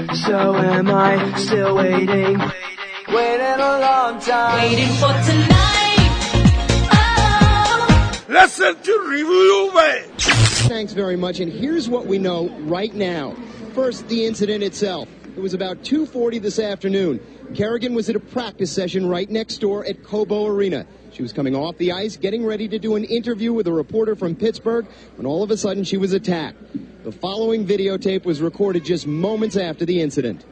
So am I still waiting? Waiting a long time. Waiting for tonight. Oh. Listen to Review Away. Thanks very much, and here's what we know right now. First, the incident itself. It was about 2:40 this afternoon. Kerrigan was at a practice session right next door at Cobo Arena. She was coming off the ice, getting ready to do an interview with a reporter from Pittsburgh, when all of a sudden she was attacked. The following videotape was recorded just moments after the incident.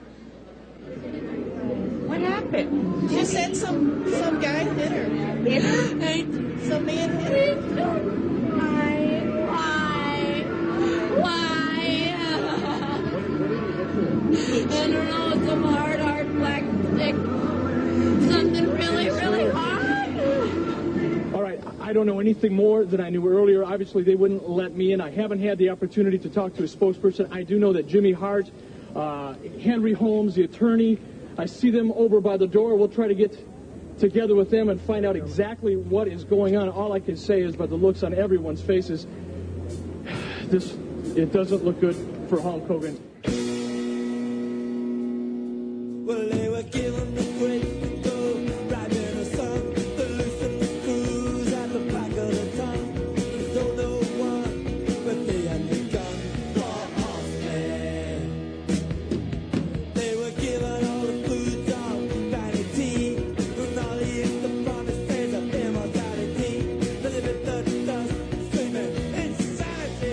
What happened? She said some guy hit her. Hit her? Some man hit her. Why? I don't know, some hard black stick. Something really, really hard. All right, I don't know anything more than I knew earlier. Obviously, they wouldn't let me in. I haven't had the opportunity to talk to a spokesperson. I do know that Jimmy Hart, Henry Holmes, the attorney, I see them over by the door. We'll try to get together with them and find out exactly what is going on. All I can say is, by the looks on everyone's faces, it doesn't look good for Hulk Hogan. Well, they were given the great go, riding a sun, the loosen the cruise at the back of the town. Don't know why, but they had begun for horsemen. They were given all the foods of vanity, and all the promises of immortality. They live at the dust, screaming insanity.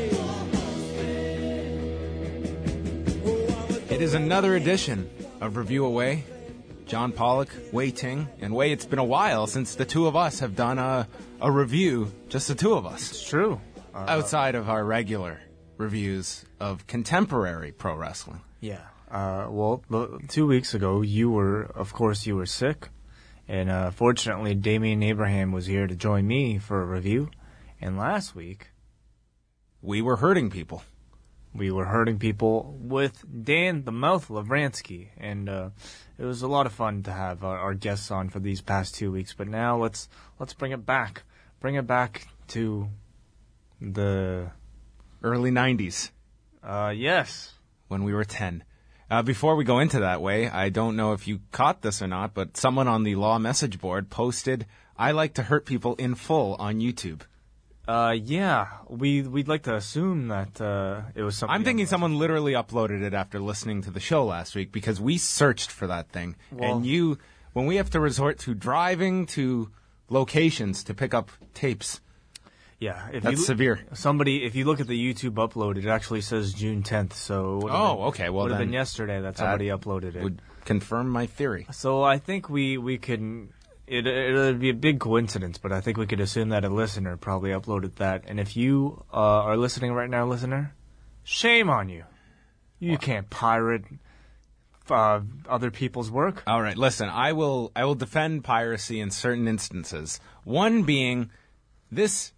It is another edition of Review Away. John Pollock, Wei Ting, and Wei, it's been a while since the two of us have done a review, just the two of us. It's true. Outside of our regular reviews of contemporary pro wrestling. Yeah. Well, 2 weeks ago, you were sick. And fortunately, Damian Abraham was here to join me for a review. And last week, we were hurting people. We were hurting people with Dan the Mouth Lavransky, and it was a lot of fun to have our guests on for these past 2 weeks. But now let's bring it back to the early 90s. Yes, when we were 10. Before we go into that, Way, I don't know if you caught this or not, but someone on the Law message board posted, "I like to hurt people in full" on YouTube. Yeah, we'd like to assume that it was something. I'm thinking someone literally uploaded it after listening to the show last week, because we searched for that thing. Well, and when we have to resort to driving to locations to pick up tapes. Yeah, that's severe. If you look at the YouTube upload, it actually says June 10th, so it okay. Well, would have been yesterday that somebody uploaded it. Would confirm my theory. So I think we can. It'd be a big coincidence, but I think we could assume that a listener probably uploaded that. And if you are listening right now, listener, shame on you. You can't pirate other people's work. All right, listen, I will defend piracy in certain instances. One being this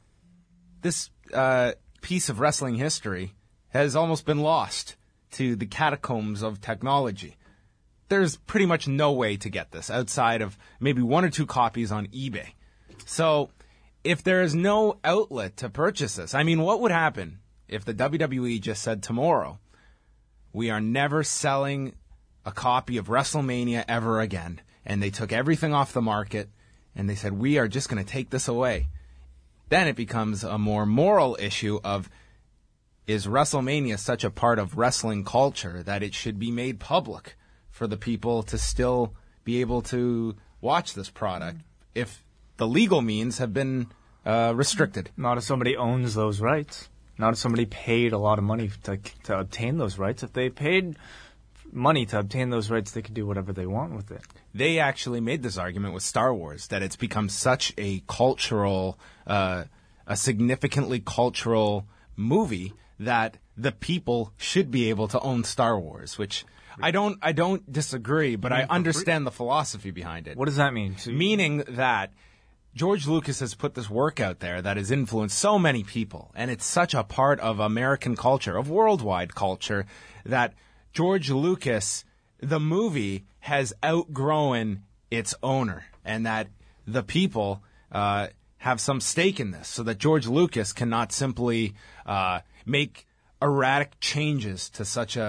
piece of wrestling history has almost been lost to the catacombs of technology. There's pretty much no way to get this outside of maybe one or two copies on eBay. So if there is no outlet to purchase this, I mean, what would happen if the WWE just said tomorrow, we are never selling a copy of WrestleMania ever again, and they took everything off the market, and they said, we are just going to take this away? Then it becomes a more moral issue of, is WrestleMania such a part of wrestling culture that it should be made public for the people to still be able to watch this product if the legal means have been restricted? Not if somebody owns those rights. Not if somebody paid a lot of money to obtain those rights. If they paid money to obtain those rights, they could do whatever they want with it. They actually made this argument with Star Wars, that it's become such a cultural, a significantly cultural movie that the people should be able to own Star Wars, which I don't disagree, but I understand the philosophy behind it. What does that mean? Meaning that George Lucas has put this work out there that has influenced so many people, and it's such a part of American culture, of worldwide culture, that George Lucas, the movie, has outgrown its owner, and that the people have some stake in this, so that George Lucas cannot simply make erratic changes to such a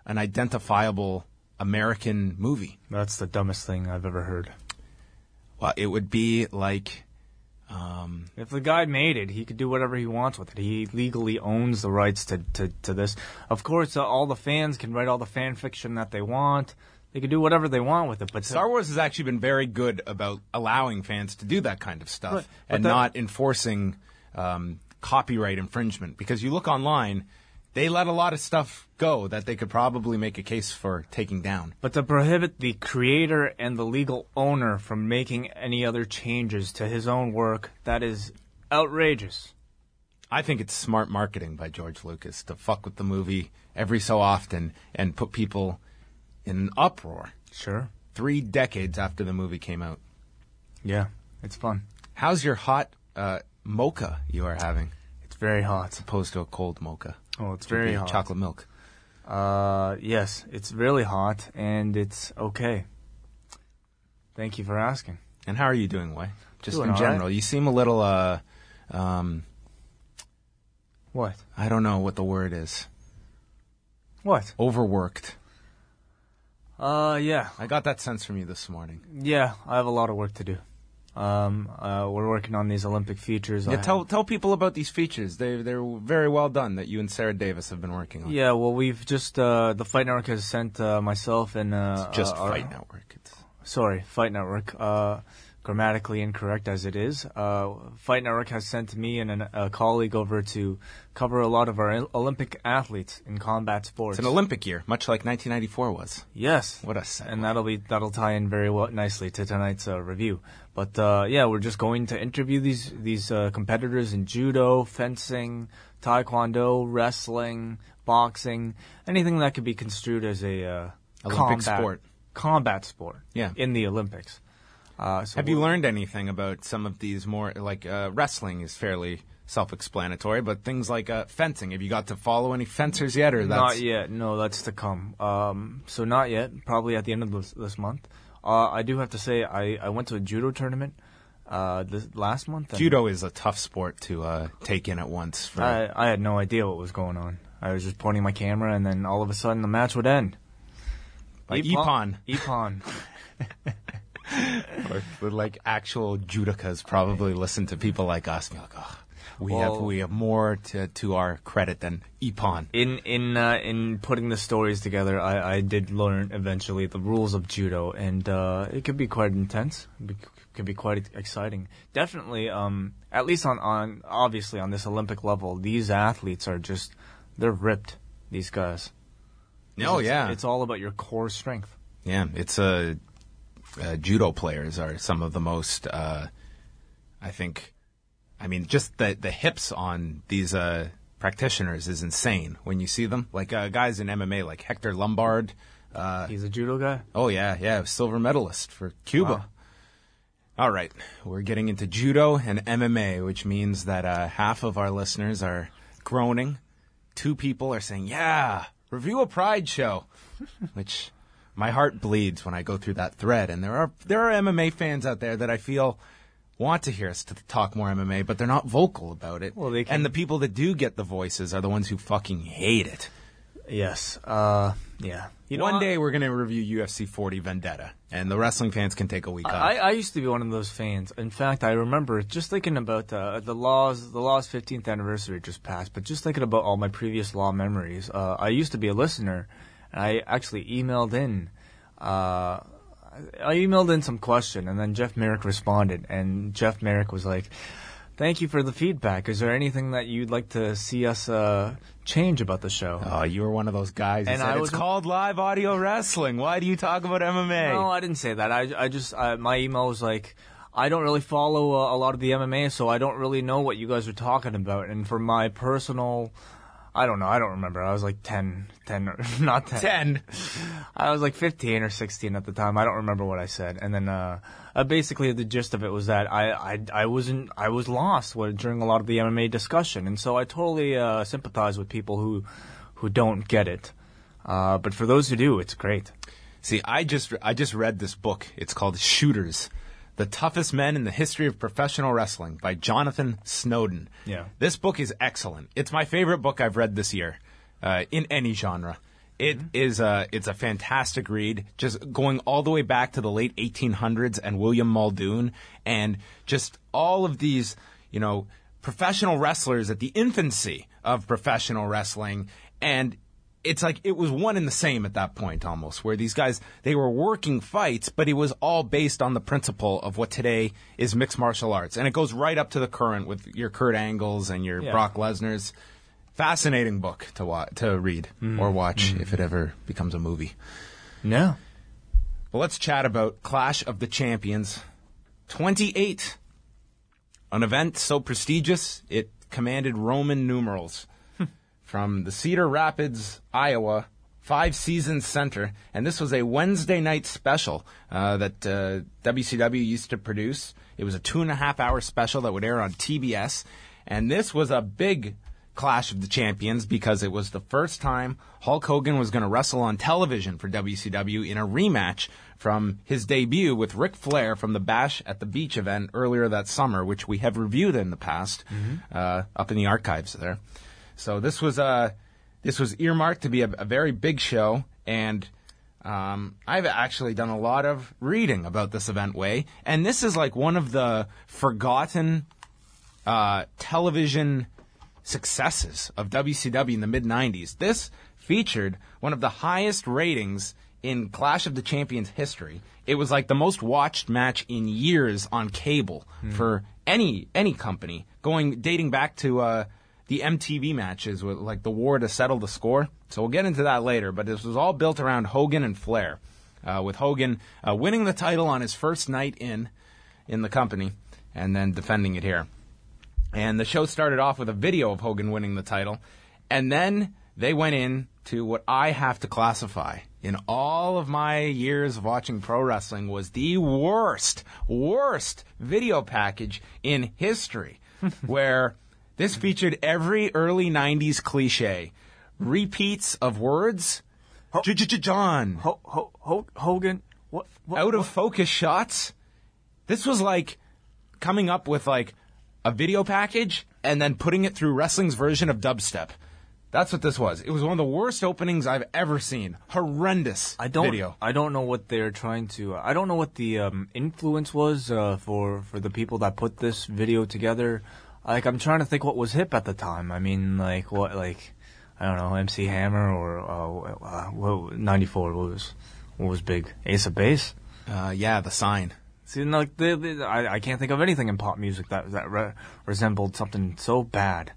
an identifiable American movie. That's the dumbest thing I've ever heard. Well, it would be like... If the guy made it, he could do whatever he wants with it. He legally owns the rights to this. Of course, all the fans can write all the fan fiction that they want. They can do whatever they want with it. But Star Wars has actually been very good about allowing fans to do that kind of stuff But and not enforcing copyright infringement. Because you look online, they let a lot of stuff go that they could probably make a case for taking down. But to prohibit the creator and the legal owner from making any other changes to his own work, that is outrageous. I think it's smart marketing by George Lucas to fuck with the movie every so often and put people in an uproar. Sure. 3 decades after the movie came out. Yeah, it's fun. How's your hot mocha you are having? It's very hot. As opposed to a cold mocha. Oh, it's very hot. Chocolate milk. Yes, it's really hot, and it's okay. Thank you for asking. And how are you doing, Wei? Just Doing in all general. right. You seem a little, What? I don't know what the word is. What? Overworked. Yeah. I got that sense from you this morning. Yeah, I have a lot of work to do. We're working on these Olympic features. Yeah, tell people about these features. They're very well done that you and Sarah Davis have been working on. Yeah, well, we've just the Fight Network has sent myself and It's just Fight Network. Sorry, Fight Network. Grammatically incorrect as it is. Fight Network has sent me and a colleague over to cover a lot of our Olympic athletes in combat sports. It's an Olympic year, much like 1994 was. Yes. What a segue. And that'll tie in very well nicely to tonight's review. But yeah, we're just going to interview these competitors in judo, fencing, taekwondo, wrestling, boxing, anything that could be construed as a Olympic sport. Combat sport. Yeah. In the Olympics. Have you learned anything about some of these more, like wrestling is fairly self-explanatory, but things like fencing, have you got to follow any fencers yet? Or that's... Not yet. No, that's to come. So not yet. Probably at the end of this month. I do have to say I went to a judo tournament this last month. Judo is a tough sport to take in at once. I had no idea what was going on. I was just pointing my camera, and then all of a sudden the match would end. By Ippon. Ippon. Or like actual judokas probably listen to people like us and be like, oh, we have more to our credit than Ippon. In putting the stories together, I did learn eventually the rules of judo, and it could be quite intense. It could be quite exciting. Definitely, at least on obviously on this Olympic level, these athletes are just, they're ripped, these guys. Oh, yeah. It's all about your core strength. Yeah, it's judo players are some of the most, I think, just the hips on these practitioners is insane when you see them. Like guys in MMA, like Hector Lombard. He's a judo guy? Oh, yeah, silver medalist for Cuba. Wow. All right, we're getting into judo and MMA, which means that half of our listeners are groaning. 2 people are saying, yeah, review a Pride show, which... My heart bleeds when I go through that thread, and there are MMA fans out there that I feel want to hear us to talk more MMA, but they're not vocal about it. Well, and the people that do get the voices are the ones who fucking hate it. Yes. Yeah. One day we're going to review UFC 40 Vendetta, and the wrestling fans can take a week off. I used to be one of those fans. In fact, I remember just thinking about the Law's 15th anniversary just passed, but just thinking about all my previous Law memories. I used to be a listener. I actually emailed in. I emailed in some question, and then Jeff Merrick responded. And Jeff Merrick was like, "Thank you for the feedback. Is there anything that you'd like to see us change about the show?" Oh, you were one of those guys who said, it's called live audio wrestling. Why do you talk about MMA? No, I didn't say that. I just my email was like, I don't really follow a lot of the MMA, so I don't really know what you guys are talking about. And for my personal... I don't know. I don't remember. I was like 10, not 10. 10. I was like 15 or 16 at the time. I don't remember what I said. And then basically the gist of it was that I was lost during a lot of the MMA discussion, and so I totally sympathize with people who don't get it. But for those who do, it's great. See, I just read this book. It's called Shooters: The Toughest Men in the History of Professional Wrestling by Jonathan Snowden. Yeah. This book is excellent. It's my favorite book I've read this year, in any genre. It's a fantastic read, just going all the way back to the late 1800s and William Muldoon and just all of these, professional wrestlers at the infancy of professional wrestling. And it's like it was one and the same at that point almost, where these guys, they were working fights, but it was all based on the principle of what today is mixed martial arts. And it goes right up to the current with your Kurt Angles and your Brock Lesnar's. Fascinating book to read or watch if it ever becomes a movie. No. Well, let's chat about Clash of the Champions 28. An event so prestigious, it commanded Roman numerals. From the Cedar Rapids, Iowa, 5 Seasons Center. And this was a Wednesday night special that WCW used to produce. It was a 2.5-hour special that would air on TBS. And this was a big Clash of the Champions because it was the first time Hulk Hogan was going to wrestle on television for WCW in a rematch from his debut with Ric Flair from the Bash at the Beach event earlier that summer, which we have reviewed in the past up in the archives there. So this was earmarked to be a very big show, and I've actually done a lot of reading about this event, Way, and this is like one of the forgotten television successes of WCW in the mid-90s. This featured one of the highest ratings in Clash of the Champions history. It was like the most watched match in years on cable for any company, dating back to the MTV matches with like the war to settle the score. So we'll get into that later, but this was all built around Hogan and Flair, with Hogan winning the title on his first night in the company and then defending it here. And the show started off with a video of Hogan winning the title. And then they went in to what I have to classify in all of my years of watching pro wrestling was the worst video package in history, where this featured every early 90s cliche. Repeats of words. John. Hogan. What? Out of focus shots. This was like coming up with like a video package and then putting it through wrestling's version of dubstep. That's what this was. It was one of the worst openings I've ever seen. Horrendous video. I don't know what they're trying to... I don't know what the influence was for the people that put this video together. Like, I'm trying to think what was hip at the time. I mean, I don't know, MC Hammer or 94. What was big? Ace of Base? Yeah, The Sign. See, like I can't think of anything in pop music that resembled something so bad.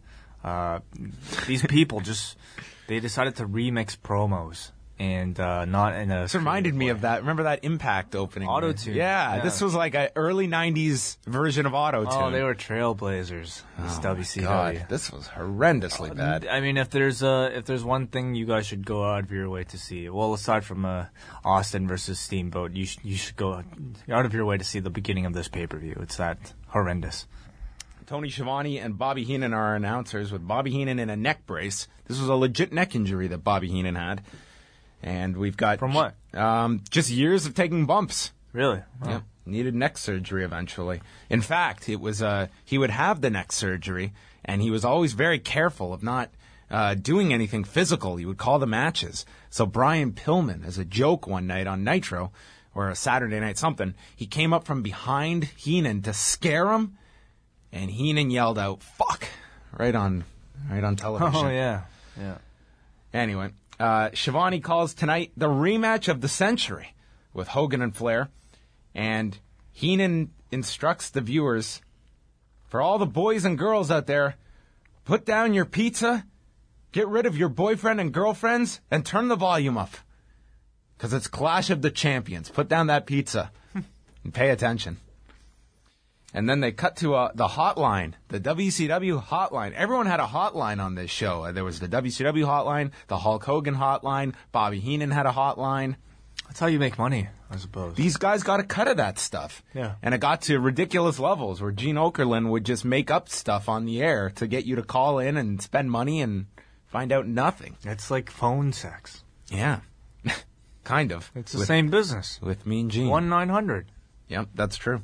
These people they decided to remix promos and not in a... This reminded me of that. Remember that Impact opening? Auto-Tune. Yeah, this was like an early 90s version of Auto-Tune. Oh, they were trailblazers. This WCW. God, this was horrendously bad. I mean, if there's one thing you guys should go out of your way to see, well, aside from Austin versus Steamboat, you should go out of your way to see the beginning of this pay-per-view. It's that horrendous. Tony Schiavone and Bobby Heenan are our announcers, with Bobby Heenan in a neck brace. This was a legit neck injury that Bobby Heenan had. And we've got... From what? Just years of taking bumps. Really? Wow. Yeah. Needed neck surgery eventually. In fact, it was he would have the neck surgery, and he was always very careful of not doing anything physical. He would call the matches. So Brian Pillman, as a joke one night on Nitro, or a Saturday night something, he came up from behind Heenan to scare him, and Heenan yelled out, "Fuck!" right on television. Oh, yeah. Anyway, Schiavone calls tonight the rematch of the century with Hogan and Flair. And Heenan instructs the viewers, for all the boys and girls out there, put down your pizza, get rid of your boyfriend and girlfriends, and turn the volume up. Because it's Clash of the Champions. Put down that pizza and pay attention. And then they cut to the hotline, the WCW hotline. Everyone had a hotline on this show. There was the WCW hotline, the Hulk Hogan hotline, Bobby Heenan had a hotline. That's how you make money, I suppose. These guys got a cut of that stuff. Yeah. And it got to ridiculous levels where Gene Okerlund would just make up stuff on the air to get you to call in and spend money and find out nothing. It's like phone sex. Yeah. Kind of. It's the same business. With Mean Gene. 1-900. Yep, that's true.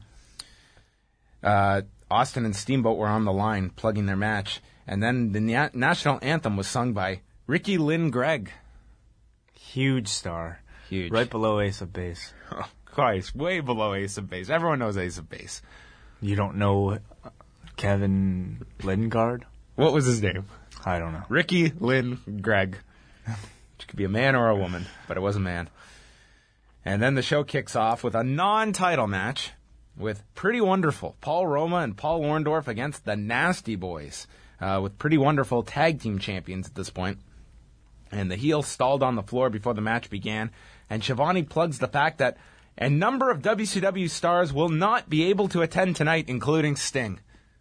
Austin and Steamboat were on the line plugging their match. And then the national anthem was sung by Ricky Lynn Gregg. Huge star. Huge. Right below Ace of Base. Oh, Christ, way below Ace of Base. Everyone knows Ace of Base. You don't know Kevin Lingard? What was his name? I don't know. Ricky Lynn Gregg. Which could be a man or a woman, but it was a man. And then the show kicks off with a non-title match with Pretty Wonderful, Paul Roma and Paul Orndorff against the Nasty Boys, with Pretty Wonderful tag team champions at this point. And the heel stalled on the floor before the match began, and Shivani plugs the fact that a number of WCW stars will not be able to attend tonight, including Sting.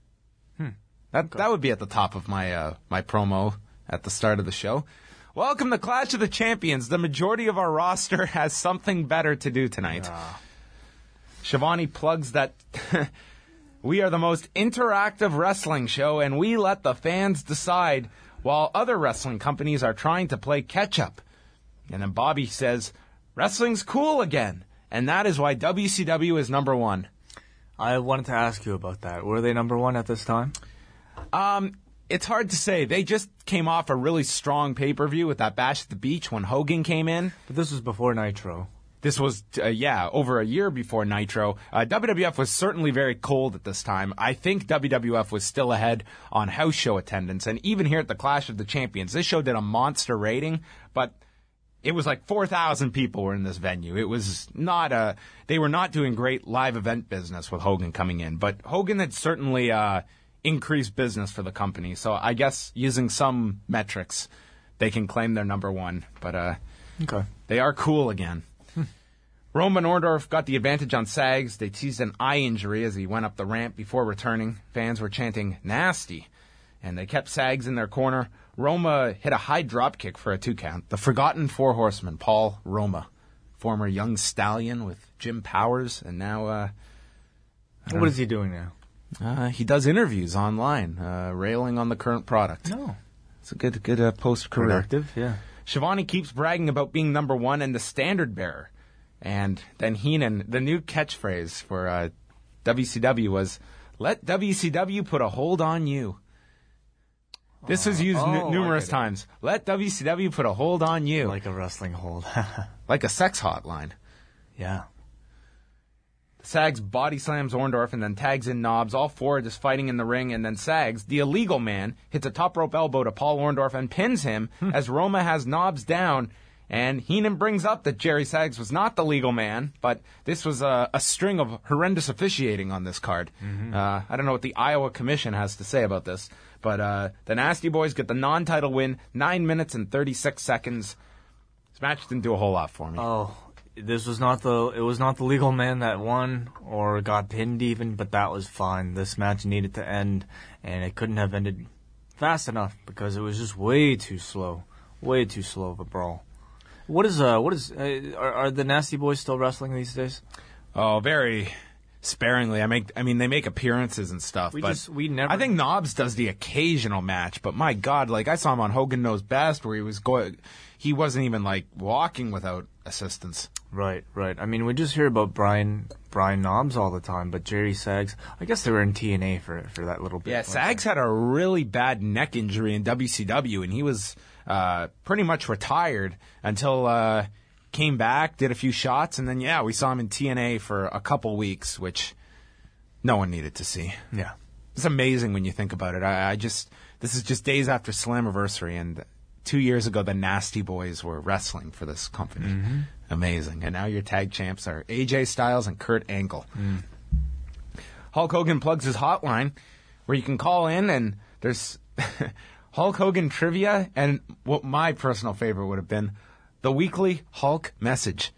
That would be at the top of my my promo at the start of the show. Welcome to Clash of the Champions. The majority of our roster has something better to do tonight. Shivani plugs that we are the most interactive wrestling show, and we let the fans decide, while other wrestling companies are trying to play catch-up. And then Bobby says, wrestling's cool again, and that is why WCW is number one. I wanted to ask you about that. Were they number one at this time? It's hard to say. They just came off a really strong pay-per-view with that Bash at the Beach when Hogan came in. But this was before Nitro. This was, over a year before Nitro. WWF was certainly very cold at this time. I think WWF was still ahead on house show attendance. And even here at the Clash of the Champions, this show did a monster rating, but it was like 4,000 people were in this venue. It was not they were not doing great live event business with Hogan coming in. But Hogan had certainly increased business for the company. So I guess using some metrics, they can claim they're number one. But they are cool again. Roma and Orndorff got the advantage on Sags. They teased an eye injury as he went up the ramp before returning. Fans were chanting, nasty. And they kept Sags in their corner. Roma hit a high drop kick for a 2 count. The forgotten Four Horsemen, Paul Roma, former young stallion with Jim Powers, and now... what is he doing now? He does interviews online, railing on the current product. No. It's a good post-career. Productive, yeah. Shivani keeps bragging about being number one and the standard bearer. And then Heenan, the new catchphrase for WCW was, let WCW put a hold on you. This was used numerous times. Let WCW put a hold on you. Like a wrestling hold. Like a sex hotline. Yeah. Sags body slams Orndorff and then tags in Knobs. All four are just fighting in the ring, and then Sags, the illegal man, hits a top rope elbow to Paul Orndorff and pins him as Roma has Knobs down. And Heenan brings up that Jerry Sags was not the legal man, but this was a string of horrendous officiating on this card. I don't know what the Iowa Commission has to say about this, but the Nasty Boys get the non-title win, 9 minutes and 36 seconds. This match didn't do a whole lot for me. Oh, it was not the legal man that won or got pinned even, but that was fine. This match needed to end, and it couldn't have ended fast enough because it was just way too slow of a brawl. Are the Nasty Boys still wrestling these days? Oh, very sparingly. I mean, they make appearances and stuff. I think Knobs does the occasional match, but my God, like I saw him on Hogan Knows Best, where he wasn't even like walking without assistance. Right. I mean, we just hear about Brian Knobs all the time, but Jerry Sags, I guess they were in TNA for that little bit. Yeah, Sags had a really bad neck injury in WCW, and he was pretty much retired until came back, did a few shots, and then, we saw him in TNA for a couple weeks, which no one needed to see. Yeah. It's amazing when you think about it. This is just days after Slammiversary, and 2 years ago, the Nasty Boys were wrestling for this company. Mm-hmm. Amazing. And now your tag champs are AJ Styles and Kurt Angle. Hulk Hogan plugs his hotline where you can call in, and there's Hulk Hogan trivia and what my personal favorite would have been, the weekly Hulk message.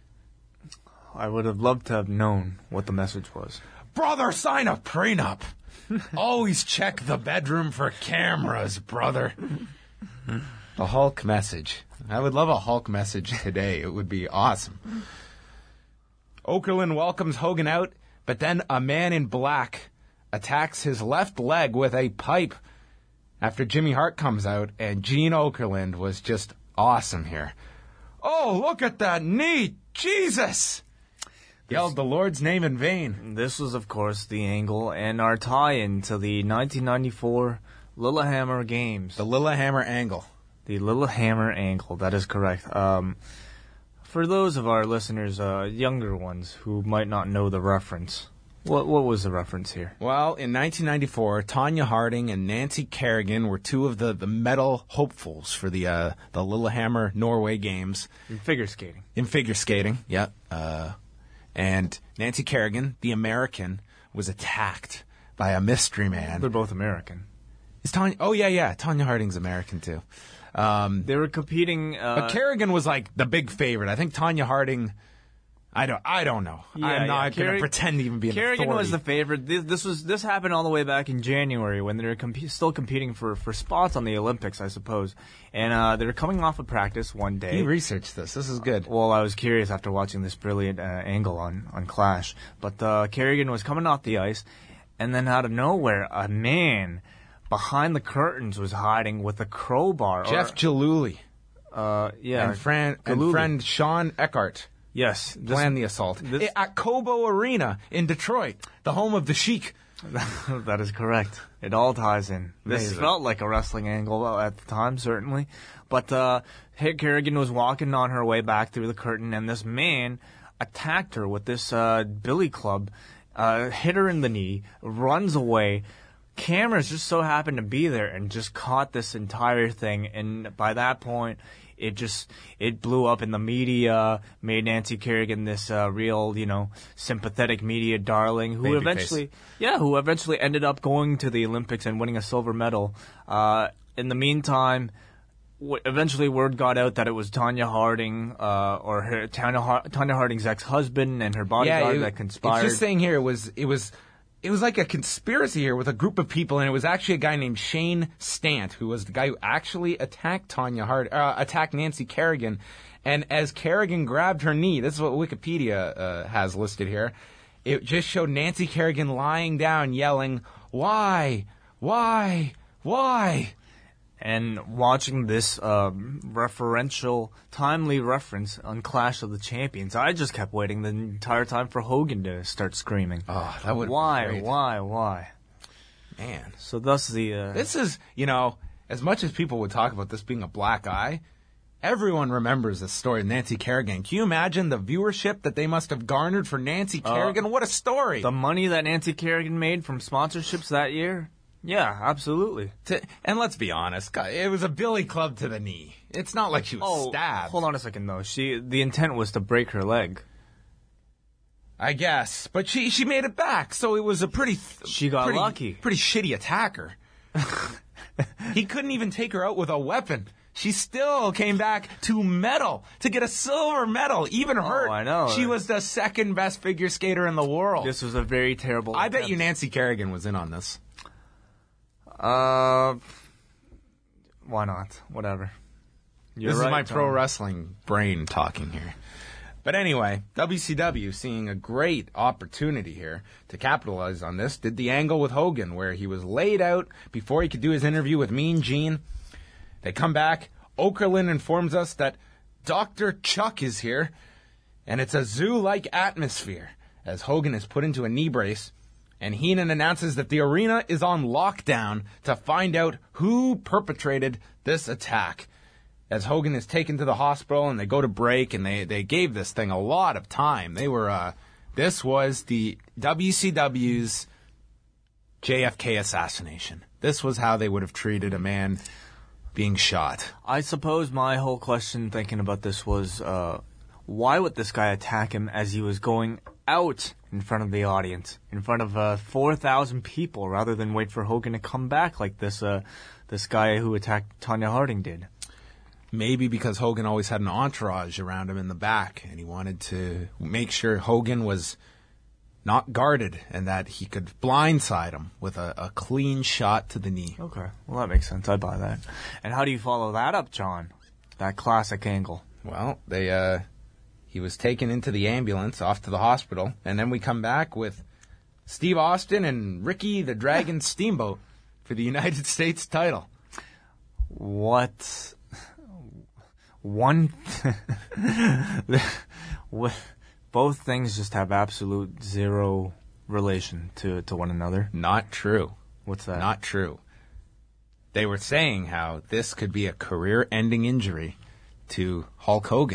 I would have loved to have known what the message was. Brother, sign a prenup. Always check the bedroom for cameras, brother. The Hulk message. I would love a Hulk message today. It would be awesome. Okerlund welcomes Hogan out, but then a man in black attacks his left leg with a pipe after Jimmy Hart comes out, and Gene Okerlund was just awesome here. Oh, look at that knee! Jesus! Yelled the Lord's name in vain. This was, of course, the angle and our tie-in to the 1994 Lillehammer Games. The Lillehammer angle. The Lillehammer angle, that is correct. For those of our listeners, younger ones, who might not know the reference, what was the reference here? Well, in 1994, Tonya Harding and Nancy Kerrigan were two of the medal hopefuls for the Lillehammer Norway Games. In figure skating. In figure skating, yeah. And Nancy Kerrigan, the American, was attacked by a mystery man. They're both American. Is Tonya? Oh yeah. Tonya Harding's American too. They were competing. But Kerrigan was like the big favorite. I think Tonya Harding. I don't know. I'm not going to pretend to even be an Kerrigan authority. was the favorite. This happened all the way back in January when they were still competing for spots on the Olympics, I suppose. And they were coming off of practice one day. You researched this. This is good. Well, I was curious after watching this brilliant angle on Clash. But Kerrigan was coming off the ice, and then out of nowhere, a man behind the curtains was hiding with a crowbar. Jeff Jaluli. Yeah. And friend Sean Eckhart. Yes. Planned the assault. At Cobo Arena in Detroit, the home of the Sheik. That is correct. It all ties in. This Amazing. felt like a wrestling angle at the time, certainly. But Kerrigan was walking on her way back through the curtain, and this man attacked her with this billy club, hit her in the knee, runs away. Cameras just so happened to be there and just caught this entire thing. And by that point, it blew up in the media, made Nancy Kerrigan this real, sympathetic media darling who eventually ended up going to the Olympics and winning a silver medal. In the meantime, eventually word got out that it was Tonya Harding, Tonya Harding's ex-husband and her bodyguard that conspired. It's just saying here it was like a conspiracy here with a group of people, and it was actually a guy named Shane Stant, who was the guy who actually attacked attacked Nancy Kerrigan. And as Kerrigan grabbed her knee, this is what Wikipedia has listed here, it just showed Nancy Kerrigan lying down, yelling, "Why? Why? Why?" And watching this referential, timely reference on Clash of the Champions, I just kept waiting the entire time for Hogan to start screaming. Oh, that would Why? Man. So thus the... This is, as much as people would talk about this being a black eye, everyone remembers this story of Nancy Kerrigan. Can you imagine the viewership that they must have garnered for Nancy Kerrigan? What a story! The money that Nancy Kerrigan made from sponsorships that year? Yeah, absolutely. And let's be honest, it was a billy club to the knee. It's not like she was stabbed. Hold on a second, though. The intent was to break her leg. I guess. But she made it back, so it was a She got lucky. Pretty shitty attacker. He couldn't even take her out with a weapon. She still came back to get a silver medal. Even hurt. I know. She was the second best figure skater in the world. This was a very terrible I bet attempt. you Nancy Kerrigan was in on this. Why not? Whatever. This is my pro wrestling brain talking here. But anyway, WCW, seeing a great opportunity here to capitalize on this, did the angle with Hogan where he was laid out before he could do his interview with Mean Gene. They come back. Okerlund informs us that Dr. Chuck is here, and it's a zoo-like atmosphere as Hogan is put into a knee brace. And Heenan announces that the arena is on lockdown to find out who perpetrated this attack. As Hogan is taken to the hospital and they go to break, and they gave this thing a lot of time. This was the WCW's JFK assassination. This was how they would have treated a man being shot. I suppose my whole question thinking about this was, why would this guy attack him as he was going out in front of the audience, in front of 4,000 people, rather than wait for Hogan to come back like this guy who attacked Tonya Harding did? Maybe because Hogan always had an entourage around him in the back, and he wanted to make sure Hogan was not guarded and that he could blindside him with a clean shot to the knee. Okay, well, that makes sense. I buy that. And how do you follow that up, John? That classic angle. Well, he was taken into the ambulance off to the hospital, and then we come back with Steve Austin and Ricky the Dragon Steamboat for the United States title. What? Both things just have absolute zero relation to one another. Not true. What's that? Not true. They were saying how this could be a career-ending injury to Hulk Hogan.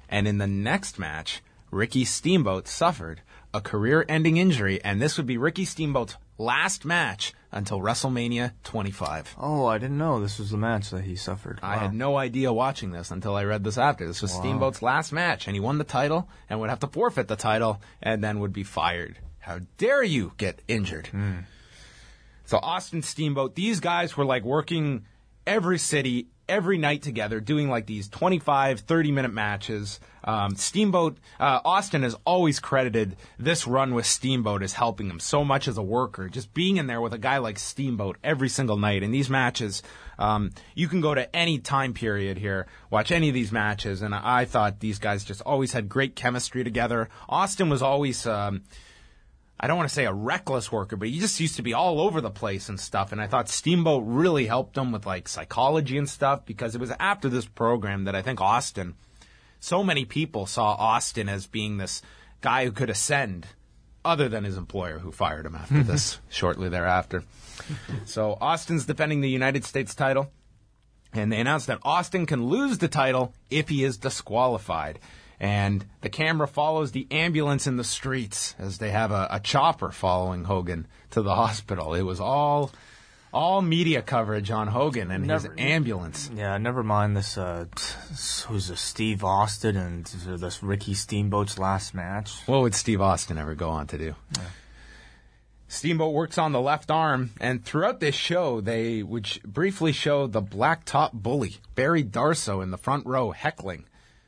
And in the next match, Ricky Steamboat suffered a career-ending injury, and this would be Ricky Steamboat's last match until WrestleMania 25. Oh, I didn't know this was the match that he suffered. I Wow. had no idea watching this until I read this after. This was Steamboat's last match, and he won the title and would have to forfeit the title and then would be fired. How dare you get injured? So Austin Steamboat, these guys were like working every city, every night together, doing like these 25, 30-minute matches. Austin has always credited this run with Steamboat as helping him so much as a worker, just being in there with a guy like Steamboat every single night. And these matches, you can go to any time period here, watch any of these matches, and I thought these guys just always had great chemistry together. Austin was always... I don't want to say a reckless worker, but he just used to be all over the place and stuff. And I thought Steamboat really helped him with like psychology and stuff, because it was after this program that I think Austin, so many people saw Austin as being this guy who could ascend, other than his employer who fired him after this shortly thereafter. So Austin's defending the United States title, and they announced that Austin can lose the title if he is disqualified. And the camera follows the ambulance in the streets as they have a chopper following Hogan to the hospital. It was all media coverage on Hogan and his ambulance. Yeah, never mind this, who's this, Steve Austin and this Ricky Steamboat's last match. What would Steve Austin ever go on to do? Yeah. Steamboat works on the left arm, and throughout this show, they would briefly show the blacktop bully, Barry Darsow, in the front row heckling.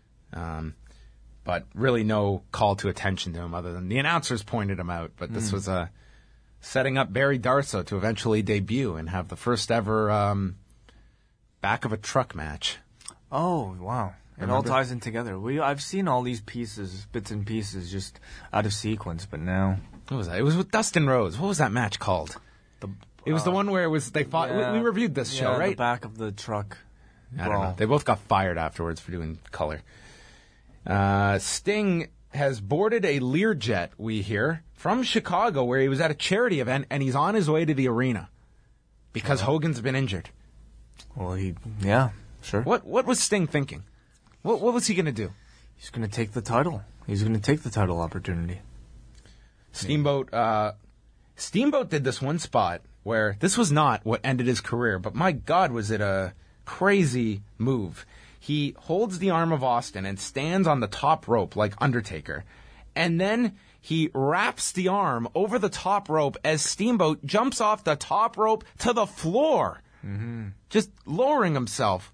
But really no call to attention to him other than the announcers pointed him out. But this was setting up Barry Darsow to eventually debut and have the first ever back of a truck match. Oh, wow. It all ties in together. I've seen all these pieces, bits and pieces, just out of sequence, but now... What was that? It was with Dustin Rhodes. What was that match called? It was the one where they fought... Yeah, we reviewed this show, right? the back of the truck. I don't know. They both got fired afterwards for doing color. Sting has boarded a Learjet, we hear, from Chicago, where he was at a charity event, and he's on his way to the arena because Hogan's been injured. Well, yeah, sure. What was Sting thinking? What was he going to do? He's going to take the title. He's going to take the title opportunity. Steamboat did this one spot where this was not what ended his career, but my God, was it a crazy move. He holds the arm of Austin and stands on the top rope like Undertaker. And then he wraps the arm over the top rope as Steamboat jumps off the top rope to the floor. Just lowering himself.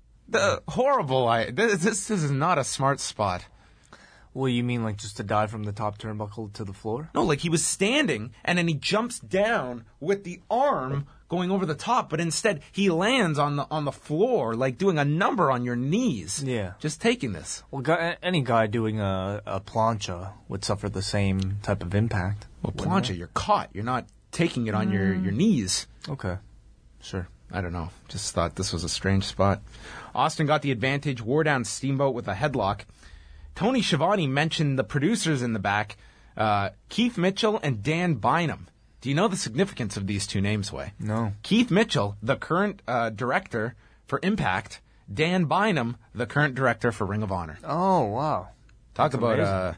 This is not a smart spot. Well, you mean like just to dive from the top turnbuckle to the floor? No, like he was standing, and then he jumps down with the arm going over the top, but instead he lands on the floor, like doing a number on your knees. Yeah. Just taking this. Well, any guy doing a plancha would suffer the same type of impact. Well, plancha, you're caught. You're not taking it on your knees. Okay. Sure. I don't know. Just thought this was a strange spot. Austin got the advantage, wore down Steamboat with a headlock. Tony Schiavone mentioned the producers in the back, Keith Mitchell and Dan Bynum. Do you know the significance of these two names, Way? No. Keith Mitchell, the current director for Impact. Dan Bynum, the current director for Ring of Honor. Oh, wow. Talk about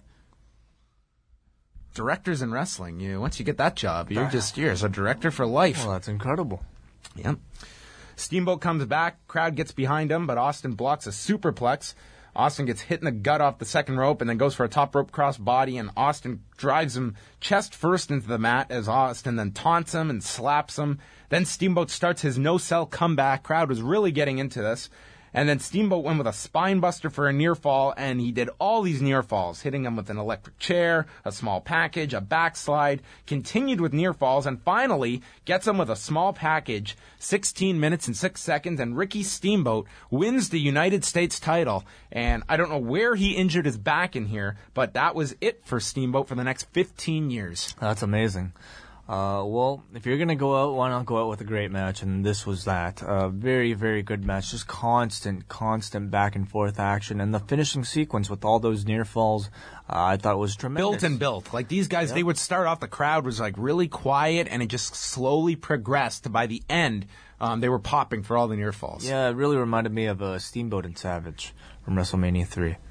directors in wrestling. Once you get that job, you're a director for life. Well, that's incredible. Yep. Steamboat comes back. Crowd gets behind him, but Austin blocks a superplex. Austin gets hit in the gut off the second rope and then goes for a top rope cross body, and Austin drives him chest first into the mat as Austin then taunts him and slaps him. Then Steamboat starts his no-sell comeback. Crowd was really getting into this. And then Steamboat went with a spine buster for a near fall, and he did all these near falls, hitting him with an electric chair, a small package, a backslide, continued with near falls, and finally gets him with a small package, 16 minutes and 6 seconds, and Ricky Steamboat wins the United States title. And I don't know where he injured his back in here, but that was it for Steamboat for the next 15 years. That's amazing. Well, if you're going to go out, why not go out with a great match? And this was that. Very, very good match. Just constant back and forth action. And the finishing sequence with all those near falls, I thought was tremendous. Built. Like these guys, They would start off, the crowd was like really quiet, and it just slowly progressed. By the end, they were popping for all the near falls. Yeah, it really reminded me of Steamboat and Savage from WrestleMania 3.